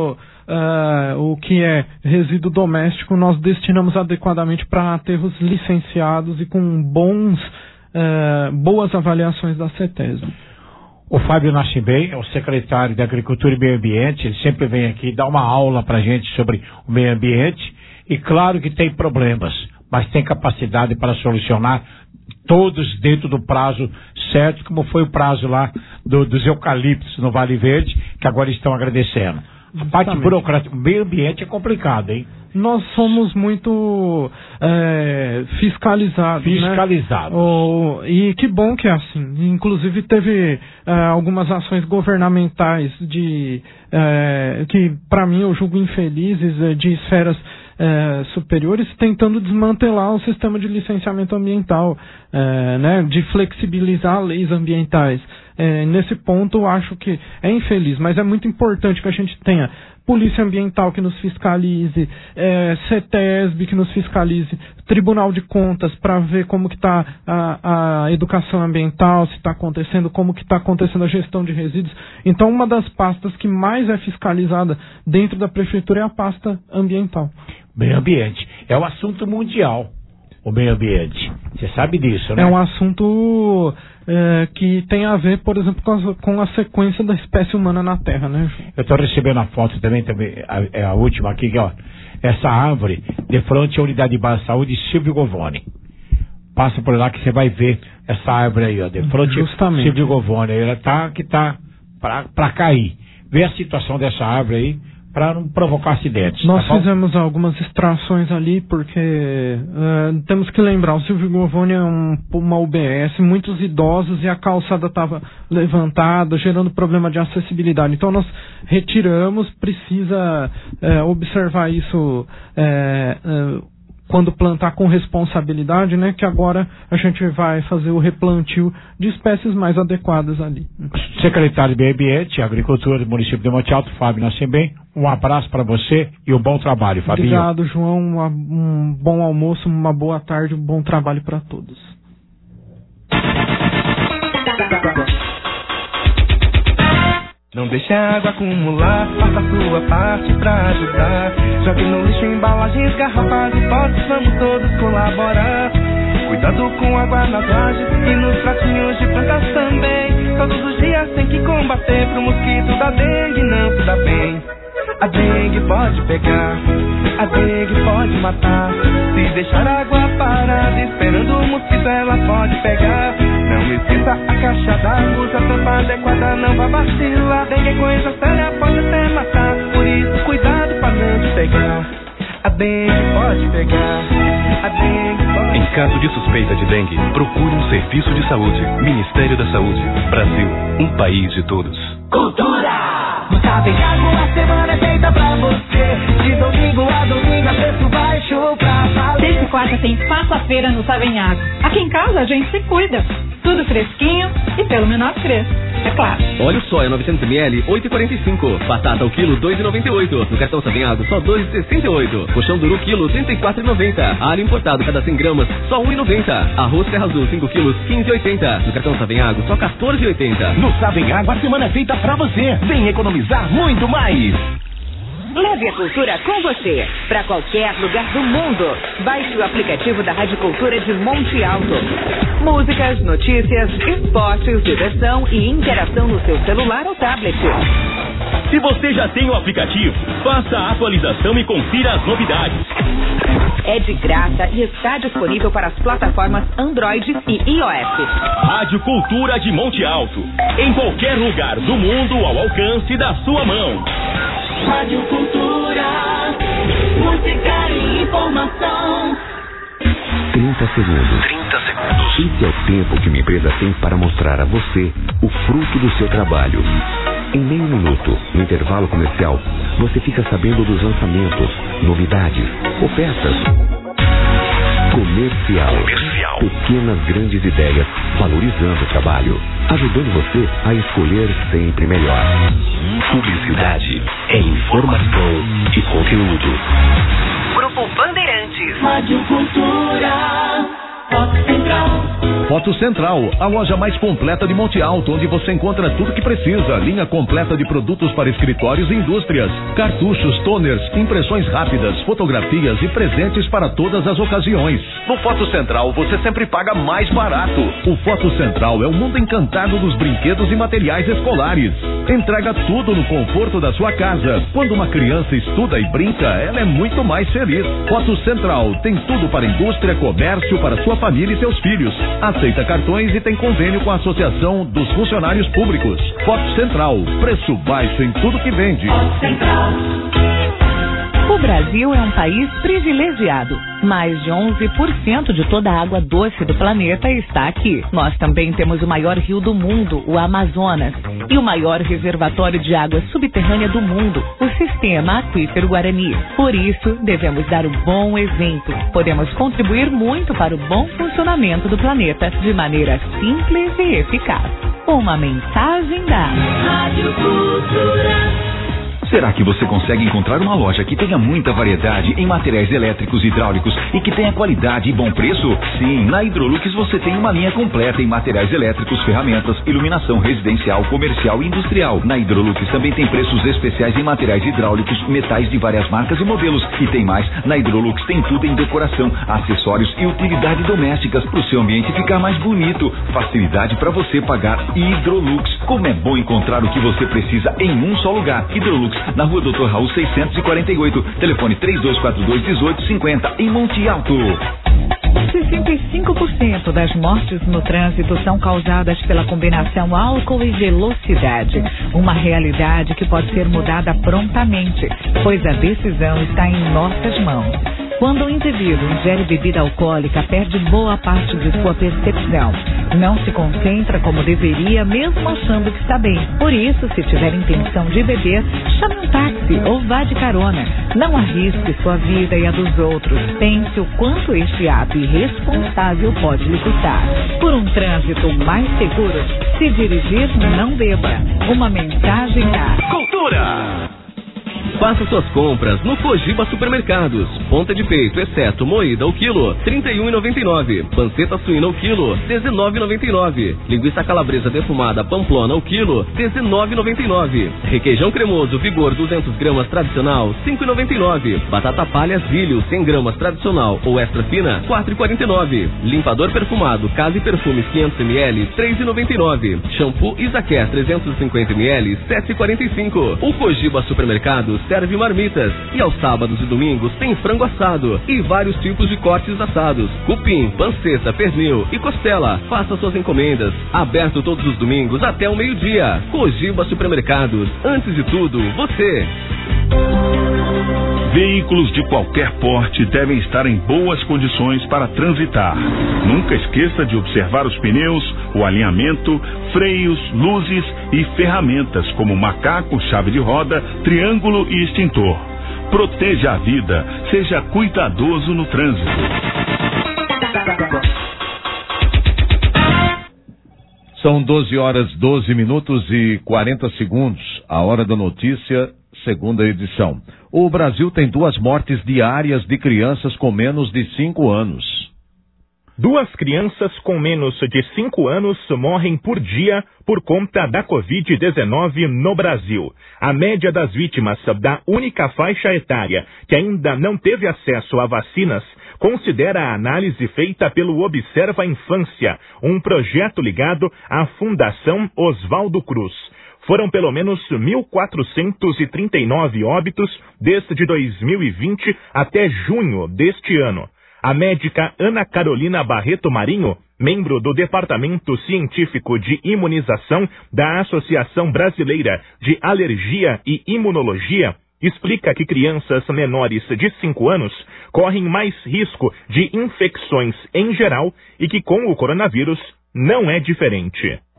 uh, o que é resíduo doméstico nós destinamos adequadamente para aterros licenciados e com bons, uh, boas avaliações da CETESB. O Fábio Nascimento é o secretário de Agricultura e Meio Ambiente. Ele sempre vem aqui dar uma aula para a gente sobre o meio ambiente. E claro que tem problemas, mas tem capacidade para solucionar todos dentro do prazo certo, como foi o prazo lá do, dos eucaliptos no Vale Verde, que agora estão agradecendo. A parte burocrática, o meio ambiente é complicado, hein? Nós somos muito é, fiscalizados, Fiscalizados. Né? O, e que bom que é assim. Inclusive teve é, algumas ações governamentais de é, que, para mim, eu julgo infelizes, é, de esferas É, superiores, tentando desmantelar o sistema de licenciamento ambiental, é, né, de flexibilizar leis ambientais. É, nesse ponto eu acho que é infeliz, mas é muito importante que a gente tenha polícia ambiental que nos fiscalize, é, CETESB que nos fiscalize, Tribunal de Contas para ver como que está a, a educação ambiental, se está acontecendo, como que está acontecendo a gestão de resíduos. Então uma das pastas que mais é fiscalizada dentro da prefeitura é a pasta ambiental. Meio ambiente. É um assunto mundial, o meio ambiente. Você sabe disso, né? É um assunto é, que tem a ver, por exemplo, com a, com a sequência da espécie humana na Terra, né? Eu estou recebendo a foto também, também a, é a última aqui, ó. Essa árvore, de frente à Unidade Básica de Saúde Silvio Govoni. Passa por lá que você vai ver essa árvore aí, ó. De frente à Silvio Govoni. Ela tá que tá para cair. Vê a situação dessa árvore aí, para não provocar acidentes. Nós tá fizemos algumas extrações ali, porque uh, temos que lembrar, o Silvio Govoni é um, uma U B S, muitos idosos, e a calçada estava levantada, gerando problema de acessibilidade. Então nós retiramos, precisa uh, observar isso uh, uh, quando plantar com responsabilidade, né? Que agora a gente vai fazer o replantio de espécies mais adequadas ali. Secretário de Meio Ambiente, Agricultura do município de Monte Alto, Fábio Nascimento, um abraço para você e um bom trabalho, Fabinho. Obrigado, João. Uma, um bom almoço, uma boa tarde, um bom trabalho para todos. Não deixe a água acumular, faça a sua parte pra ajudar. Jogue no lixo embalagens, garrafas e potes, vamos todos colaborar. Cuidado com a água nas lajes e nos pratinhos de plantas também. Todos os dias tem que combater pro mosquito da dengue não se dá bem. A dengue pode pegar, a dengue pode matar. Se deixar a água parada esperando o mosquito ela pode pegar. Não esqueça a caixa d'água, usa a tampa adequada, não vá vacilar. Dengue é coisa séria, pode até matar. Por isso cuidado pra não te pegar. A dengue pode pegar, a dengue pode... Em caso de suspeita de dengue, procure um serviço de saúde. Ministério da Saúde. Brasil, um país de todos. Cultura! No Savenhago a semana é feita pra você. De domingo a domingo a preço baixo pra valer. Desde quarta tem passa-feira no Savenhago. Aqui em casa a gente se cuida. Tudo fresquinho e pelo menor preço. É claro. Óleo soia novecentos mililitros, oito reais e quarenta e cinco centavos. Batata ao quilo, dois reais e noventa e oito centavos. No cartão Savenhago, só dois reais e sessenta e oito centavos. Colchão duro, quilo, trinta e quatro reais e noventa centavos. Alho importado, cada cem gramas, só um real e noventa centavos. Arroz Terra Azul, cinco quilos, quinze reais e oitenta centavos. No cartão Savenhago, só quatorze reais e oitenta centavos. No Savenhago, a semana é feita pra você. Vem economizar muito mais. Leve a cultura com você, para qualquer lugar do mundo. Baixe o aplicativo da Rádio Cultura de Monte Alto. Músicas, notícias, esportes, diversão e interação no seu celular ou tablet. Se você já tem o aplicativo, faça a atualização e confira as novidades. É de graça e está disponível para as plataformas Android e iOS. Rádio Cultura de Monte Alto. Em qualquer lugar do mundo ao alcance da sua mão. Rádio Cultura, música e informação. trinta segundos. trinta segundos. Esse é o tempo que uma empresa tem para mostrar a você o fruto do seu trabalho. Em meio minuto, no intervalo comercial, você fica sabendo dos lançamentos, novidades, ofertas. Comercial. Comercial. Pequenas grandes ideias, valorizando o trabalho, ajudando você a escolher sempre melhor. Publicidade é informação e conteúdo. Grupo Bandeirantes. Rádio Cultura. Foto Central. Foto Central, a loja mais completa de Monte Alto, onde você encontra tudo que precisa. Linha completa de produtos para escritórios e indústrias. Cartuchos, toners, impressões rápidas, fotografias e presentes para todas as ocasiões. No Foto Central, você sempre paga mais barato. O Foto Central é o mundo encantado dos brinquedos e materiais escolares. Entrega tudo no conforto da sua casa. Quando uma criança estuda e brinca, ela é muito mais feliz. Foto Central tem tudo para indústria, comércio, para sua família e seus filhos. Aceita cartões e tem convênio com a Associação dos Funcionários Públicos. Foto Central, preço baixo em tudo que vende. Foto Central. O Brasil é um país privilegiado. Mais de onze por cento de toda a água doce do planeta está aqui. Nós também temos o maior rio do mundo, o Amazonas, e o maior reservatório de água subterrânea do mundo, o Sistema Aquífero Guarani. Por isso, devemos dar um bom exemplo. Podemos contribuir muito para o bom funcionamento do planeta de maneira simples e eficaz. Uma mensagem da Rádio Cultura. Será que você consegue encontrar uma loja que tenha muita variedade em materiais elétricos e hidráulicos e que tenha qualidade e bom preço? Sim, na Hidrolux você tem uma linha completa em materiais elétricos, ferramentas, iluminação residencial, comercial e industrial. Na Hidrolux também tem preços especiais em materiais hidráulicos, metais de várias marcas e modelos. E tem mais, na Hidrolux tem tudo em decoração, acessórios e utilidades domésticas para o seu ambiente ficar mais bonito. Facilidade para você pagar. Hidrolux. Como é bom encontrar o que você precisa em um só lugar. Hidrolux, na rua doutor Raul seiscentos e quarenta e oito, telefone três dois quatro dois, um oito cinco zero, em Monte Alto. sessenta e cinco por cento das mortes no trânsito são causadas pela combinação álcool e velocidade. Uma realidade que pode ser mudada prontamente, pois a decisão está em nossas mãos. Quando o indivíduo ingere bebida alcoólica, perde boa parte de sua percepção. Não se concentra como deveria, mesmo achando que está bem. Por isso, se tiver intenção de beber, chame um táxi ou vá de carona. Não arrisque sua vida e a dos outros. Pense o quanto este ato irresponsável pode lhe custar. Por um trânsito mais seguro, se dirigir, não beba. Uma mensagem da Cultura. Faça suas compras no Cogiba Supermercados. Ponta de peito, exceto moída ao quilo, trinta e um reais e noventa e nove centavos. Panceta suína ao quilo, dezenove reais e noventa e nove centavos. Linguiça calabresa defumada Pamplona ao quilo, dezenove reais e noventa e nove centavos. Requeijão cremoso Vigor duzentas gramas tradicional, cinco reais e noventa e nove centavos. Batata palha Zílio cem gramas tradicional ou extra fina, quatro reais e quarenta e nove centavos. Limpador perfumado Casa e Perfumes quinhentos mililitros, três reais e noventa e nove centavos. Shampoo Isaquer trezentos e cinquenta mililitros, sete reais e quarenta e cinco centavos. O Cogiba Supermercados serve marmitas. E aos sábados e domingos tem frango assado e vários tipos de cortes assados: cupim, panceta, pernil e costela. Faça suas encomendas. Aberto todos os domingos até o meio-dia. Cogiba Supermercados. Antes de tudo, você. Veículos de qualquer porte devem estar em boas condições para transitar. Nunca esqueça de observar os pneus, o alinhamento, freios, luzes e ferramentas como macaco, chave de roda, triângulo e extintor. Proteja a vida, seja cuidadoso no trânsito. São doze horas, doze minutos e quarenta segundos, a hora da notícia, segunda edição. O Brasil tem duas mortes diárias de crianças com menos de cinco anos. Duas crianças com menos de cinco anos morrem por dia por conta da covid dezenove no Brasil. A média das vítimas da única faixa etária que ainda não teve acesso a vacinas considera a análise feita pelo Observa Infância, um projeto ligado à Fundação Oswaldo Cruz. Foram pelo menos mil quatrocentos e trinta e nove óbitos desde dois mil e vinte até junho deste ano. A médica Ana Carolina Barreto Marinho, membro do Departamento Científico de Imunização da Associação Brasileira de Alergia e Imunologia, explica que crianças menores de cinco anos correm mais risco de infecções em geral e que com o coronavírus não é diferente.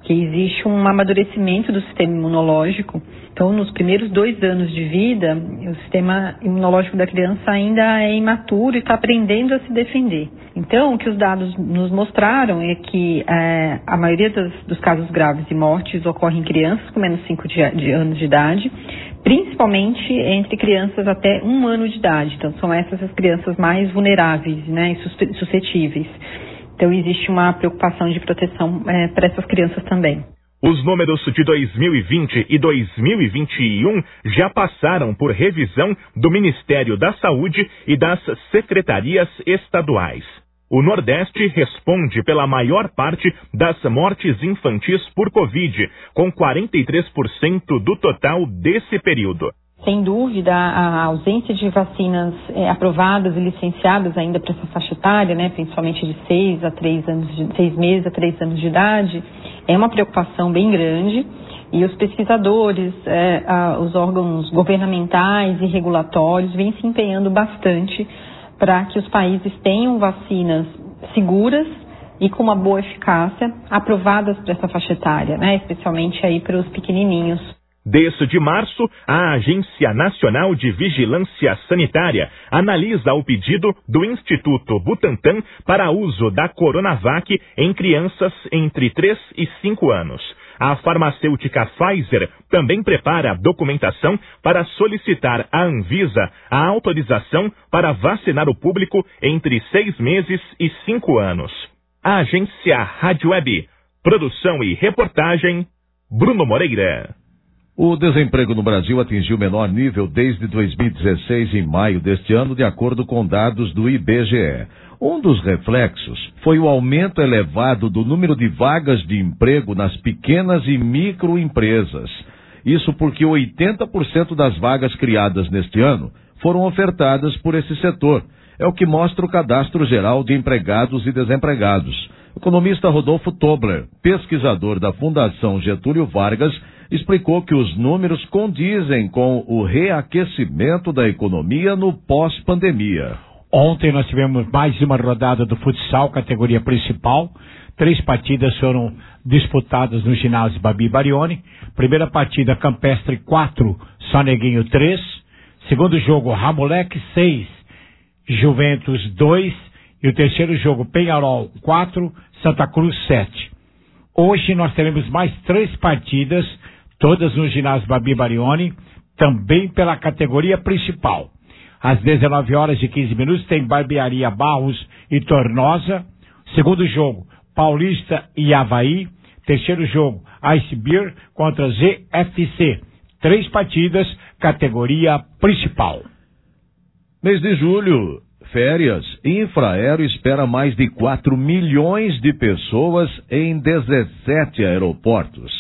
que existe um amadurecimento do sistema imunológico. Então, nos primeiros dois anos de vida, o sistema imunológico da criança ainda é imaturo e está aprendendo a se defender. Então, o que os dados nos mostraram é que é, a maioria dos, dos casos graves e mortes ocorrem em crianças com menos de cinco de, de anos de idade, principalmente entre crianças até um ano de idade. Então, são essas as crianças mais vulneráveis, né, e suscetíveis. Então, existe uma preocupação de proteção é, para essas crianças também. Os números de dois mil e vinte e dois mil e vinte e um já passaram por revisão do Ministério da Saúde e das secretarias estaduais. O Nordeste responde pela maior parte das mortes infantis por Covid, com quarenta e três por cento do total desse período. Sem dúvida, a ausência de vacinas é, aprovadas e licenciadas ainda para essa faixa etária, né, principalmente de seis a três anos, de seis meses a três anos de idade, é uma preocupação bem grande. E os pesquisadores, é, a, os órgãos governamentais e regulatórios vêm se empenhando bastante para que os países tenham vacinas seguras e com uma boa eficácia, aprovadas para essa faixa etária, né, especialmente aí para os pequenininhos. Desde março, a Agência Nacional de Vigilância Sanitária analisa o pedido do Instituto Butantan para uso da Coronavac em crianças entre três e cinco anos. A farmacêutica Pfizer também prepara documentação para solicitar à Anvisa a autorização para vacinar o público entre seis meses e cinco anos. A Agência Rádio Web. Produção e reportagem, Bruno Moreira. O desemprego no Brasil atingiu o menor nível desde dois mil e dezesseis, em maio deste ano, de acordo com dados do I B G E. Um dos reflexos foi o aumento elevado do número de vagas de emprego nas pequenas e microempresas. Isso porque oitenta por cento das vagas criadas neste ano foram ofertadas por esse setor. É o que mostra o Cadastro Geral de Empregados e Desempregados. O economista Rodolfo Tobler, pesquisador da Fundação Getúlio Vargas, explicou que os números condizem com o reaquecimento da economia no pós-pandemia. Ontem nós tivemos mais uma rodada do futsal, categoria principal. Três partidas foram disputadas no ginásio Babi Barioni. Primeira partida, Campestre quatro, Soneguinho três. Segundo jogo, Ramoleque seis, Juventus dois. E o terceiro jogo, Penharol quatro, Santa Cruz sete. Hoje nós teremos mais três partidas, todas no ginásio Babi Barioni, também pela categoria principal. Às dezenove horas e quinze minutos tem Barbearia Barros e Tornosa. Segundo jogo, Paulista e Avaí. Terceiro jogo, Ice Beer contra Z F C. Três partidas, categoria principal. Mês de julho, férias. Infraero espera mais de quatro milhões de pessoas em dezessete aeroportos.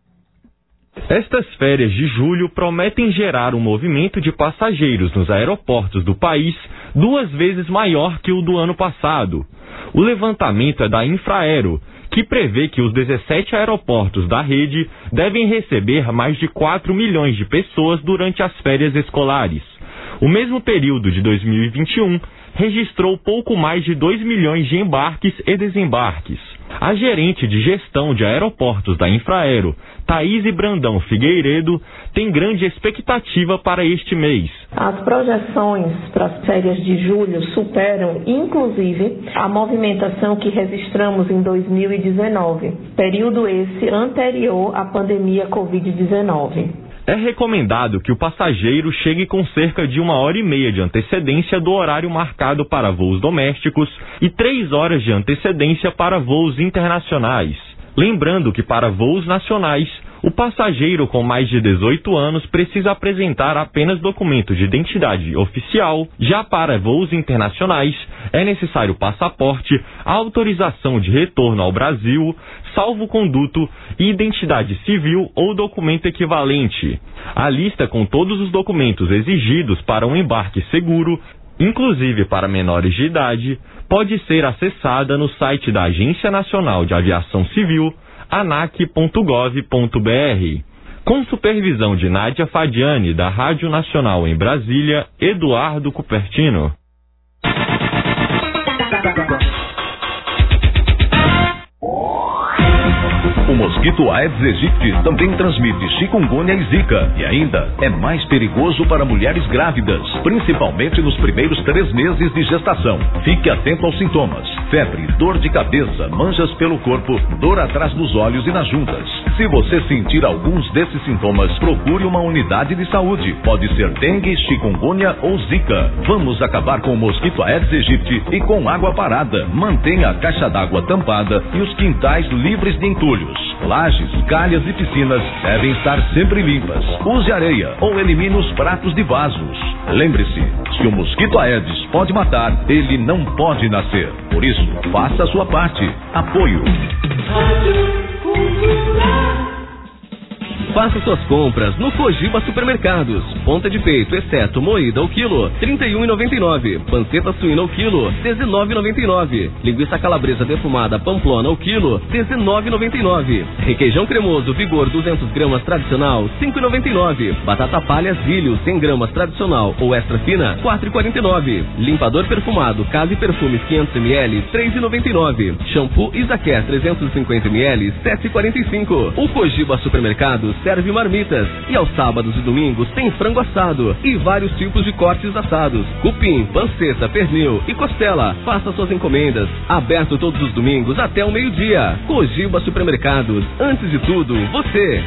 Estas férias de julho prometem gerar um movimento de passageiros nos aeroportos do país duas vezes maior que o do ano passado. O levantamento é da Infraero, que prevê que os dezessete aeroportos da rede devem receber mais de quatro milhões de pessoas durante as férias escolares. O mesmo período de dois mil e vinte e um registrou pouco mais de dois milhões de embarques e desembarques. A gerente de gestão de aeroportos da Infraero, Thaís Brandão Figueiredo, tem grande expectativa para este mês. As projeções para as férias de julho superam, inclusive, a movimentação que registramos em dois mil e dezenove, período esse anterior à pandemia covid dezenove. É recomendado que o passageiro chegue com cerca de uma hora e meia de antecedência do horário marcado para voos domésticos e três horas de antecedência para voos internacionais. Lembrando que para voos nacionais, o passageiro com mais de dezoito anos precisa apresentar apenas documento de identidade oficial. Já para voos internacionais, é necessário passaporte, autorização de retorno ao Brasil, salvo-conduto, identidade civil ou documento equivalente. A lista com todos os documentos exigidos para um embarque seguro, inclusive para menores de idade, pode ser acessada no site da Agência Nacional de Aviação Civil, anac ponto gov ponto br. Com supervisão de Nádia Fadiani, da Rádio Nacional em Brasília, Eduardo Cupertino. O mosquito Aedes aegypti também transmite chikungunya e zika e ainda é mais perigoso para mulheres grávidas, principalmente nos primeiros três meses de gestação. Fique atento aos sintomas: febre, dor de cabeça, manchas pelo corpo, dor atrás dos olhos e nas juntas. Se você sentir alguns desses sintomas, procure uma unidade de saúde. Pode ser dengue, chikungunya ou zika. Vamos acabar com o mosquito Aedes aegypti e com água parada. Mantenha a caixa d'água tampada e os quintais livres de entulhos. Lajes, calhas e piscinas devem estar sempre limpas. Use areia ou elimine os pratos de vasos. Lembre-se, se o mosquito Aedes pode matar, ele não pode nascer. Por isso, faça a sua parte. Apoio. Faça suas compras no Cogiba Supermercados. Ponta de peito, exceto moída ao quilo, trinta e um reais e noventa e nove centavos. Panceta suína ao quilo, dezenove reais e noventa e nove centavos. Linguiça calabresa defumada Pamplona ao quilo, dezenove reais e noventa e nove centavos. Requeijão cremoso Vigor duzentas gramas tradicional, cinco reais e noventa e nove centavos. Batata palha Zílio cem gramas tradicional ou extra fina, quatro reais e quarenta e nove centavos. Limpador perfumado Casa e Perfumes quinhentos mililitros, três reais e noventa e nove centavos. Shampoo Isaquer trezentos e cinquenta mililitros, sete reais e quarenta e cinco centavos. O Cogiba Supermercados serve marmitas e aos sábados e domingos tem frango assado e vários tipos de cortes assados: cupim, panceta, pernil e costela. Faça suas encomendas. Aberto todos os domingos até o meio-dia. Cogiba Supermercados. Antes de tudo, você.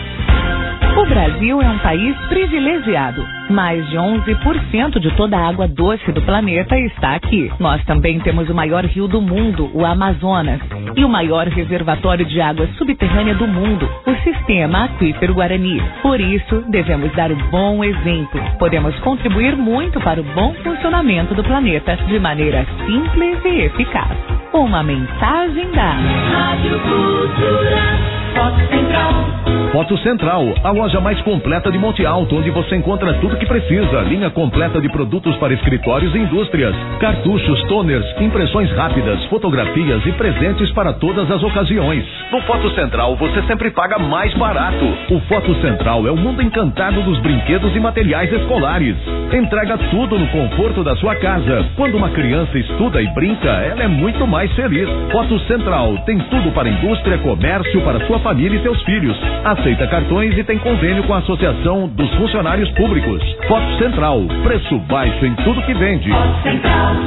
O Brasil é um país privilegiado. Mais de onze por cento de toda a água doce do planeta está aqui. Nós também temos o maior rio do mundo, o Amazonas, e o maior reservatório de água subterrânea do mundo, o Sistema Aquífero Guarani. Por isso, devemos dar o bom exemplo. Podemos contribuir muito para o bom funcionamento do planeta de maneira simples e eficaz. Uma mensagem da Rádio Cultura. Foto Central. Foto Central, a loja mais completa de Monte Alto, onde você encontra tudo que precisa. Linha completa de produtos para escritórios e indústrias, cartuchos, toners, impressões rápidas, fotografias e presentes para todas as ocasiões. No Foto Central você sempre paga mais barato. O Foto Central é o mundo encantado dos brinquedos e materiais escolares. Entrega tudo no conforto da sua casa. Quando uma criança estuda e brinca, ela é muito mais feliz. Foto Central tem tudo para indústria, comércio, para sua família e seus filhos. Aceita cartões e tem convênio com a Associação dos Funcionários Públicos. Foto Central, preço baixo em tudo que vende. Foto Central.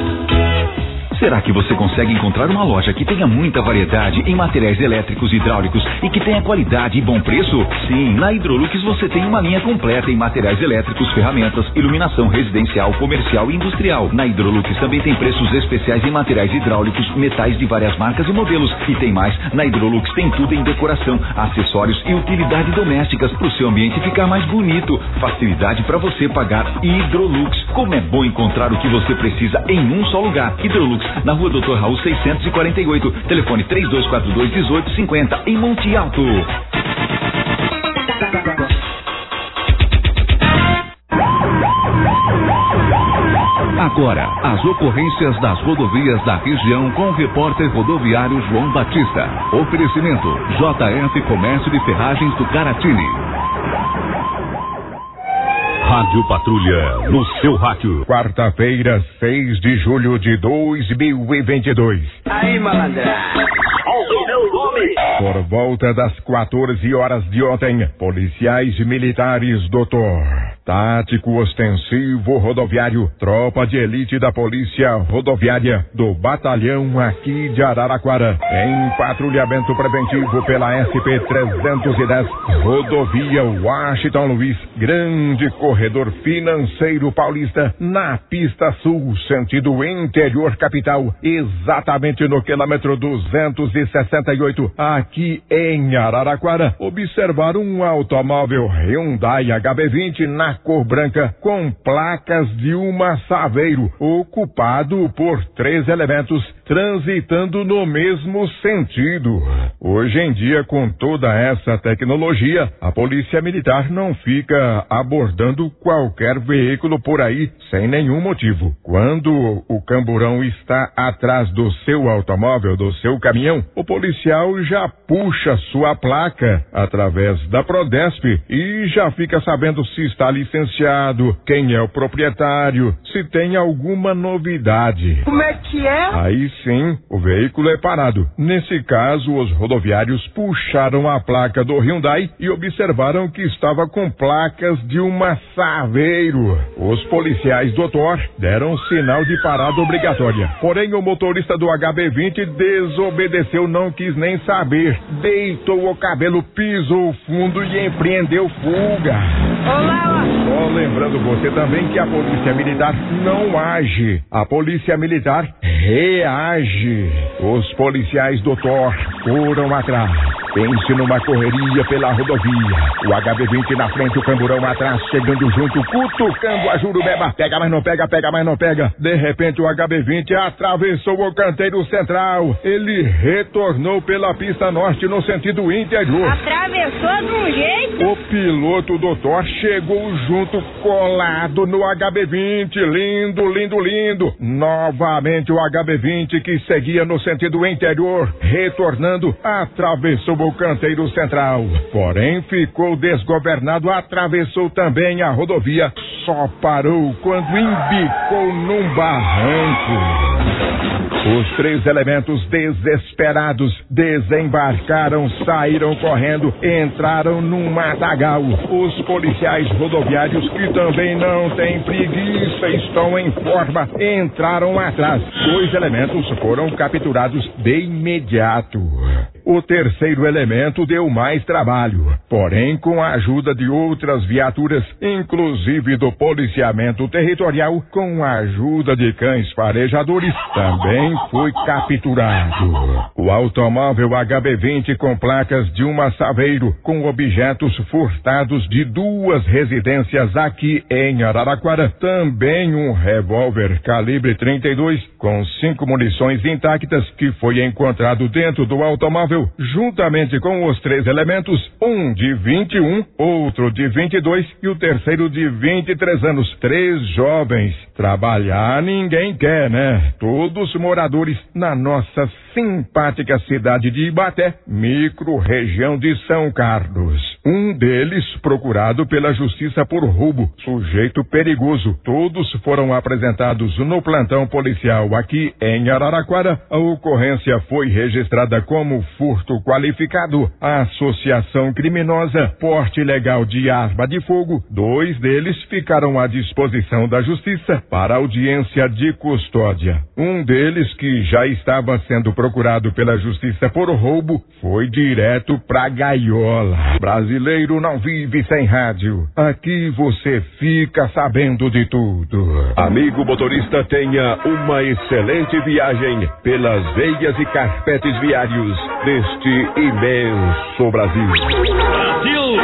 Será que você consegue encontrar uma loja que tenha muita variedade em materiais elétricos e hidráulicos e que tenha qualidade e bom preço? Sim, na Hidrolux você tem uma linha completa em materiais elétricos, ferramentas, iluminação residencial, comercial e industrial. Na Hidrolux também tem preços especiais em materiais hidráulicos, metais de várias marcas e modelos. E tem mais, na Hidrolux tem tudo em decoração, acessórios e utilidades domésticas para o seu ambiente ficar mais bonito. Facilidade para você pagar. Hidrolux. Como é bom encontrar o que você precisa em um só lugar. Hidrolux, na rua doutor Raul seiscentos e quarenta e oito, telefone três dois quatro dois, um oito cinco zero, em Monte Alto. Agora, as ocorrências das rodovias da região com o repórter rodoviário João Batista. Oferecimento J F Comércio de Ferragens do Caratini. Rádio Patrulha, no seu rádio. Quarta-feira, seis de julho de dois mil e vinte e dois. Aí, malandra. Por volta das quatorze horas de ontem, policiais militares, doutor Tático Ostensivo Rodoviário, tropa de elite da Polícia Rodoviária do Batalhão aqui de Araraquara, em patrulhamento preventivo pela S P trezentos e dez, rodovia Washington Luiz, grande corredor financeiro paulista, na pista sul, sentido interior capital, exatamente no quilômetro duzentos e sessenta e oito, aqui em Araraquara, observaram um automóvel Hyundai H B vinte na cor branca com placas de uma Saveiro, ocupado por três elementos transitando no mesmo sentido. Hoje em dia, com toda essa tecnologia, a polícia militar não fica abordando qualquer veículo por aí sem nenhum motivo. Quando o camburão está atrás do seu automóvel, do seu caminhão, o policial já puxa sua placa através da Prodesp e já fica sabendo se está licenciado, quem é o proprietário, se tem alguma novidade. Como é que é? Aí Sim, o veículo é parado. Nesse caso, os rodoviários puxaram a placa do Hyundai e observaram que estava com placas de uma Saveiro. Os policiais do T O R deram sinal de parada obrigatória. Porém, o motorista do H B vinte desobedeceu, não quis nem saber. Deitou o cabelo, pisou fundo e empreendeu fuga. Olá! Só lembrando você também que a polícia militar não age. A polícia militar reage. Os policiais do T O R foram atrás. Pense numa correria pela rodovia. O H B vinte na frente, o camburão atrás, chegando junto, cutucando a Jurubeba. Pega, mas não pega, pega, mas não pega. De repente, o H B vinte atravessou o canteiro central. Ele retornou pela pista norte no sentido interior. Atravessou de um jeito? O piloto do T O R chegou junto, colado no H B vinte. Lindo, lindo, lindo. Novamente, o H B vinte, que seguia no sentido interior, retornando, atravessou o canteiro central. Porém, ficou desgovernado, atravessou também a rodovia, só parou quando embicou num barranco. Os três elementos desesperados desembarcaram, saíram correndo, entraram num matagal. Os policiais rodoviários, que também não têm preguiça, estão em forma, entraram atrás. Dois elementos foram capturados de imediato. O terceiro elemento deu mais trabalho, porém, com a ajuda de outras viaturas, inclusive do policiamento territorial, com a ajuda de cães farejadores, também foi capturado. O automóvel H B vinte com placas de uma Saveiro, com objetos furtados de duas residências aqui em Araraquara, também um revólver calibre trinta e dois com cinco munições intactas que foi encontrado dentro do automóvel, juntamente com os três elementos, um de vinte e um, outro de vinte e dois e o terceiro de vinte e três anos. Três jovens. Trabalhar ninguém quer, né? Todos moradores na nossa simpática cidade de Ibaté, micro-região de São Carlos. Um deles procurado pela justiça por roubo, sujeito perigoso. Todos foram apresentados no plantão policial aqui em Araraquara. A ocorrência foi registrada como furto qualificado, associação criminosa, porte ilegal de arma de fogo. Dois deles ficaram à disposição da justiça para audiência de custódia. Um deles, que já estava sendo procurado pela justiça por roubo, foi direto pra gaiola. Brasileiro não vive sem rádio. Aqui você fica sabendo de tudo. Amigo motorista, tenha uma excelente viagem pelas veias e carpetes viários deste imenso Brasil. Brasil!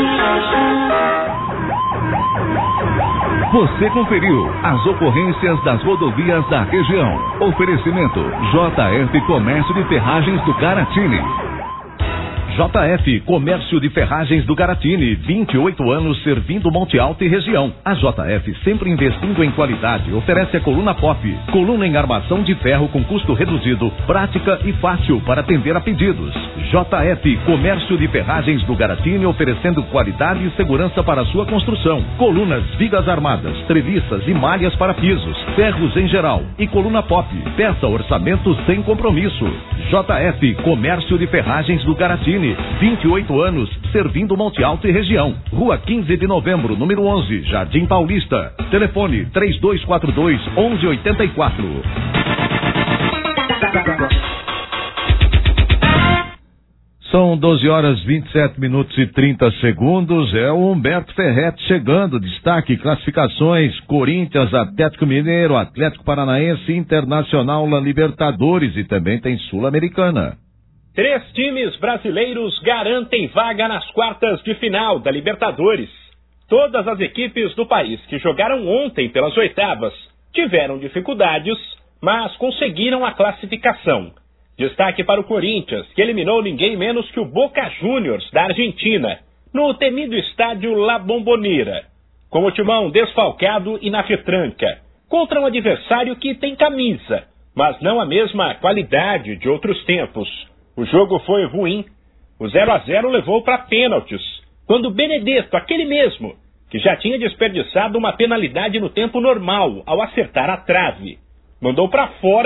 Você conferiu as ocorrências das rodovias da região. Oferecimento J F Comércio de Ferragens do Garatini. J F Comércio de Ferragens do Garatini, vinte e oito anos servindo Monte Alto e região. A J F, sempre investindo em qualidade, oferece a coluna pop, coluna em armação de ferro com custo reduzido, prática e fácil para atender a pedidos. J F Comércio de Ferragens do Garatini, oferecendo qualidade e segurança para a sua construção. Colunas, vigas armadas, treliças e malhas para pisos, ferros em geral e coluna pop. Peça orçamento sem compromisso. J F Comércio de Ferragens do Garatini, vinte e oito anos, servindo Monte Alto e região. Rua quinze de novembro, número onze, Jardim Paulista. Telefone três dois quatro dois, onze oitenta e quatro. São doze horas, vinte e sete minutos e trinta segundos. É o Humberto Ferretti chegando. Destaque: classificações: Corinthians, Atlético Mineiro, Atlético Paranaense, Internacional na Libertadores e também tem Sul-Americana. Três times brasileiros garantem vaga nas quartas de final da Libertadores. Todas as equipes do país que jogaram ontem pelas oitavas tiveram dificuldades, mas conseguiram a classificação. Destaque para o Corinthians, que eliminou ninguém menos que o Boca Juniors da Argentina, no temido estádio La Bombonera, com o timão desfalcado e na retranca, contra um adversário que tem camisa, mas não a mesma qualidade de outros tempos. O jogo foi ruim. O zero a zero levou para pênaltis, quando Benedetto, aquele mesmo, que já tinha desperdiçado uma penalidade no tempo normal ao acertar a trave, mandou para fora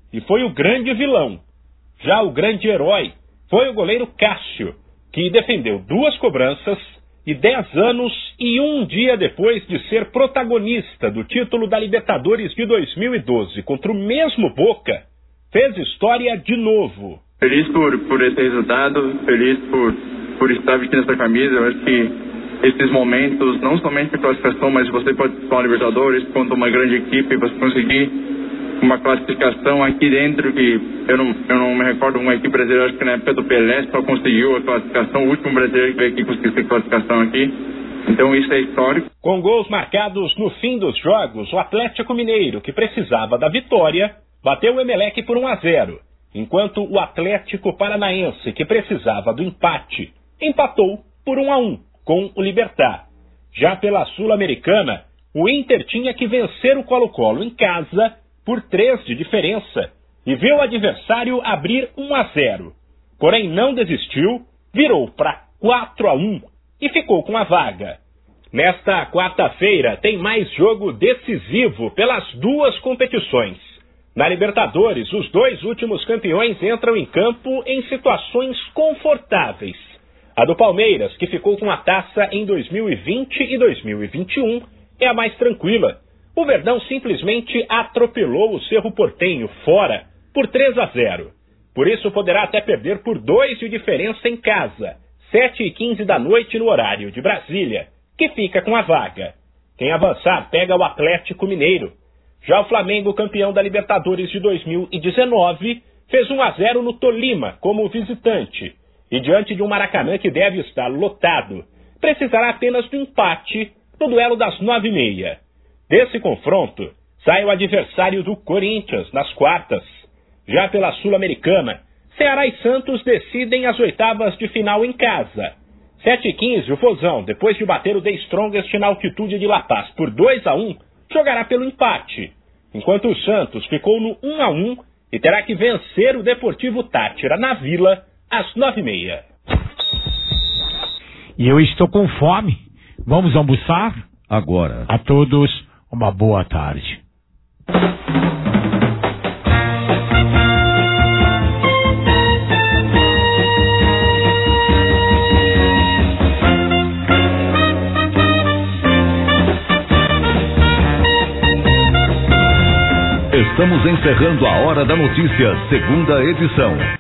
e foi o grande vilão. Já o grande herói foi o goleiro Cássio, que defendeu duas cobranças e dez anos e um dia depois de ser protagonista do título da Libertadores de dois mil e doze contra o mesmo Boca, fez história de novo. Feliz por, por esse resultado, feliz por, por estar vestindo essa camisa. Eu acho que esses momentos, não somente de classificação, mas você pode disputar a Libertadores contra uma grande equipe, você conseguir uma classificação aqui dentro, que eu não, eu não me recordo uma equipe brasileira, acho que na época do Pelé só conseguiu a classificação, o último brasileiro que veio aqui conseguiu a classificação aqui. Então isso é histórico. Com gols marcados no fim dos jogos, o Atlético Mineiro, que precisava da vitória, bateu o Emelec por um a zero, enquanto o Atlético Paranaense, que precisava do empate, empatou por um a um com o Libertad. Já pela Sul-Americana, o Inter tinha que vencer o Colo-Colo em casa por três de diferença e viu o adversário abrir um a zero. Porém não desistiu, virou para quatro a um e ficou com a vaga. Nesta quarta-feira tem mais jogo decisivo pelas duas competições. Na Libertadores, os dois últimos campeões entram em campo em situações confortáveis. A do Palmeiras, que ficou com a taça em dois mil e vinte e dois mil e vinte e um, é a mais tranquila. O Verdão simplesmente atropelou o Cerro Porteño fora por três a zero. Por isso poderá até perder por dois de diferença em casa, sete e quinze da noite no horário de Brasília, que fica com a vaga. Quem avançar pega o Atlético Mineiro. Já o Flamengo, campeão da Libertadores de dois mil e dezenove, fez um a zero no Tolima como visitante. E diante de um Maracanã que deve estar lotado, precisará apenas do empate no duelo das nove e meia. Desse confronto, sai o adversário do Corinthians nas quartas. Já pela Sul-Americana, Ceará e Santos decidem as oitavas de final em casa. sete e quinze, o Vozão, depois de bater o The Strongest na altitude de La Paz por dois a um, jogará pelo empate. Enquanto o Santos ficou no um a um e terá que vencer o Deportivo Táchira na Vila às nove e meia. E eu estou com fome. Vamos almoçar? Agora. A todos, uma boa tarde. Estamos encerrando a Hora da Notícia, segunda edição.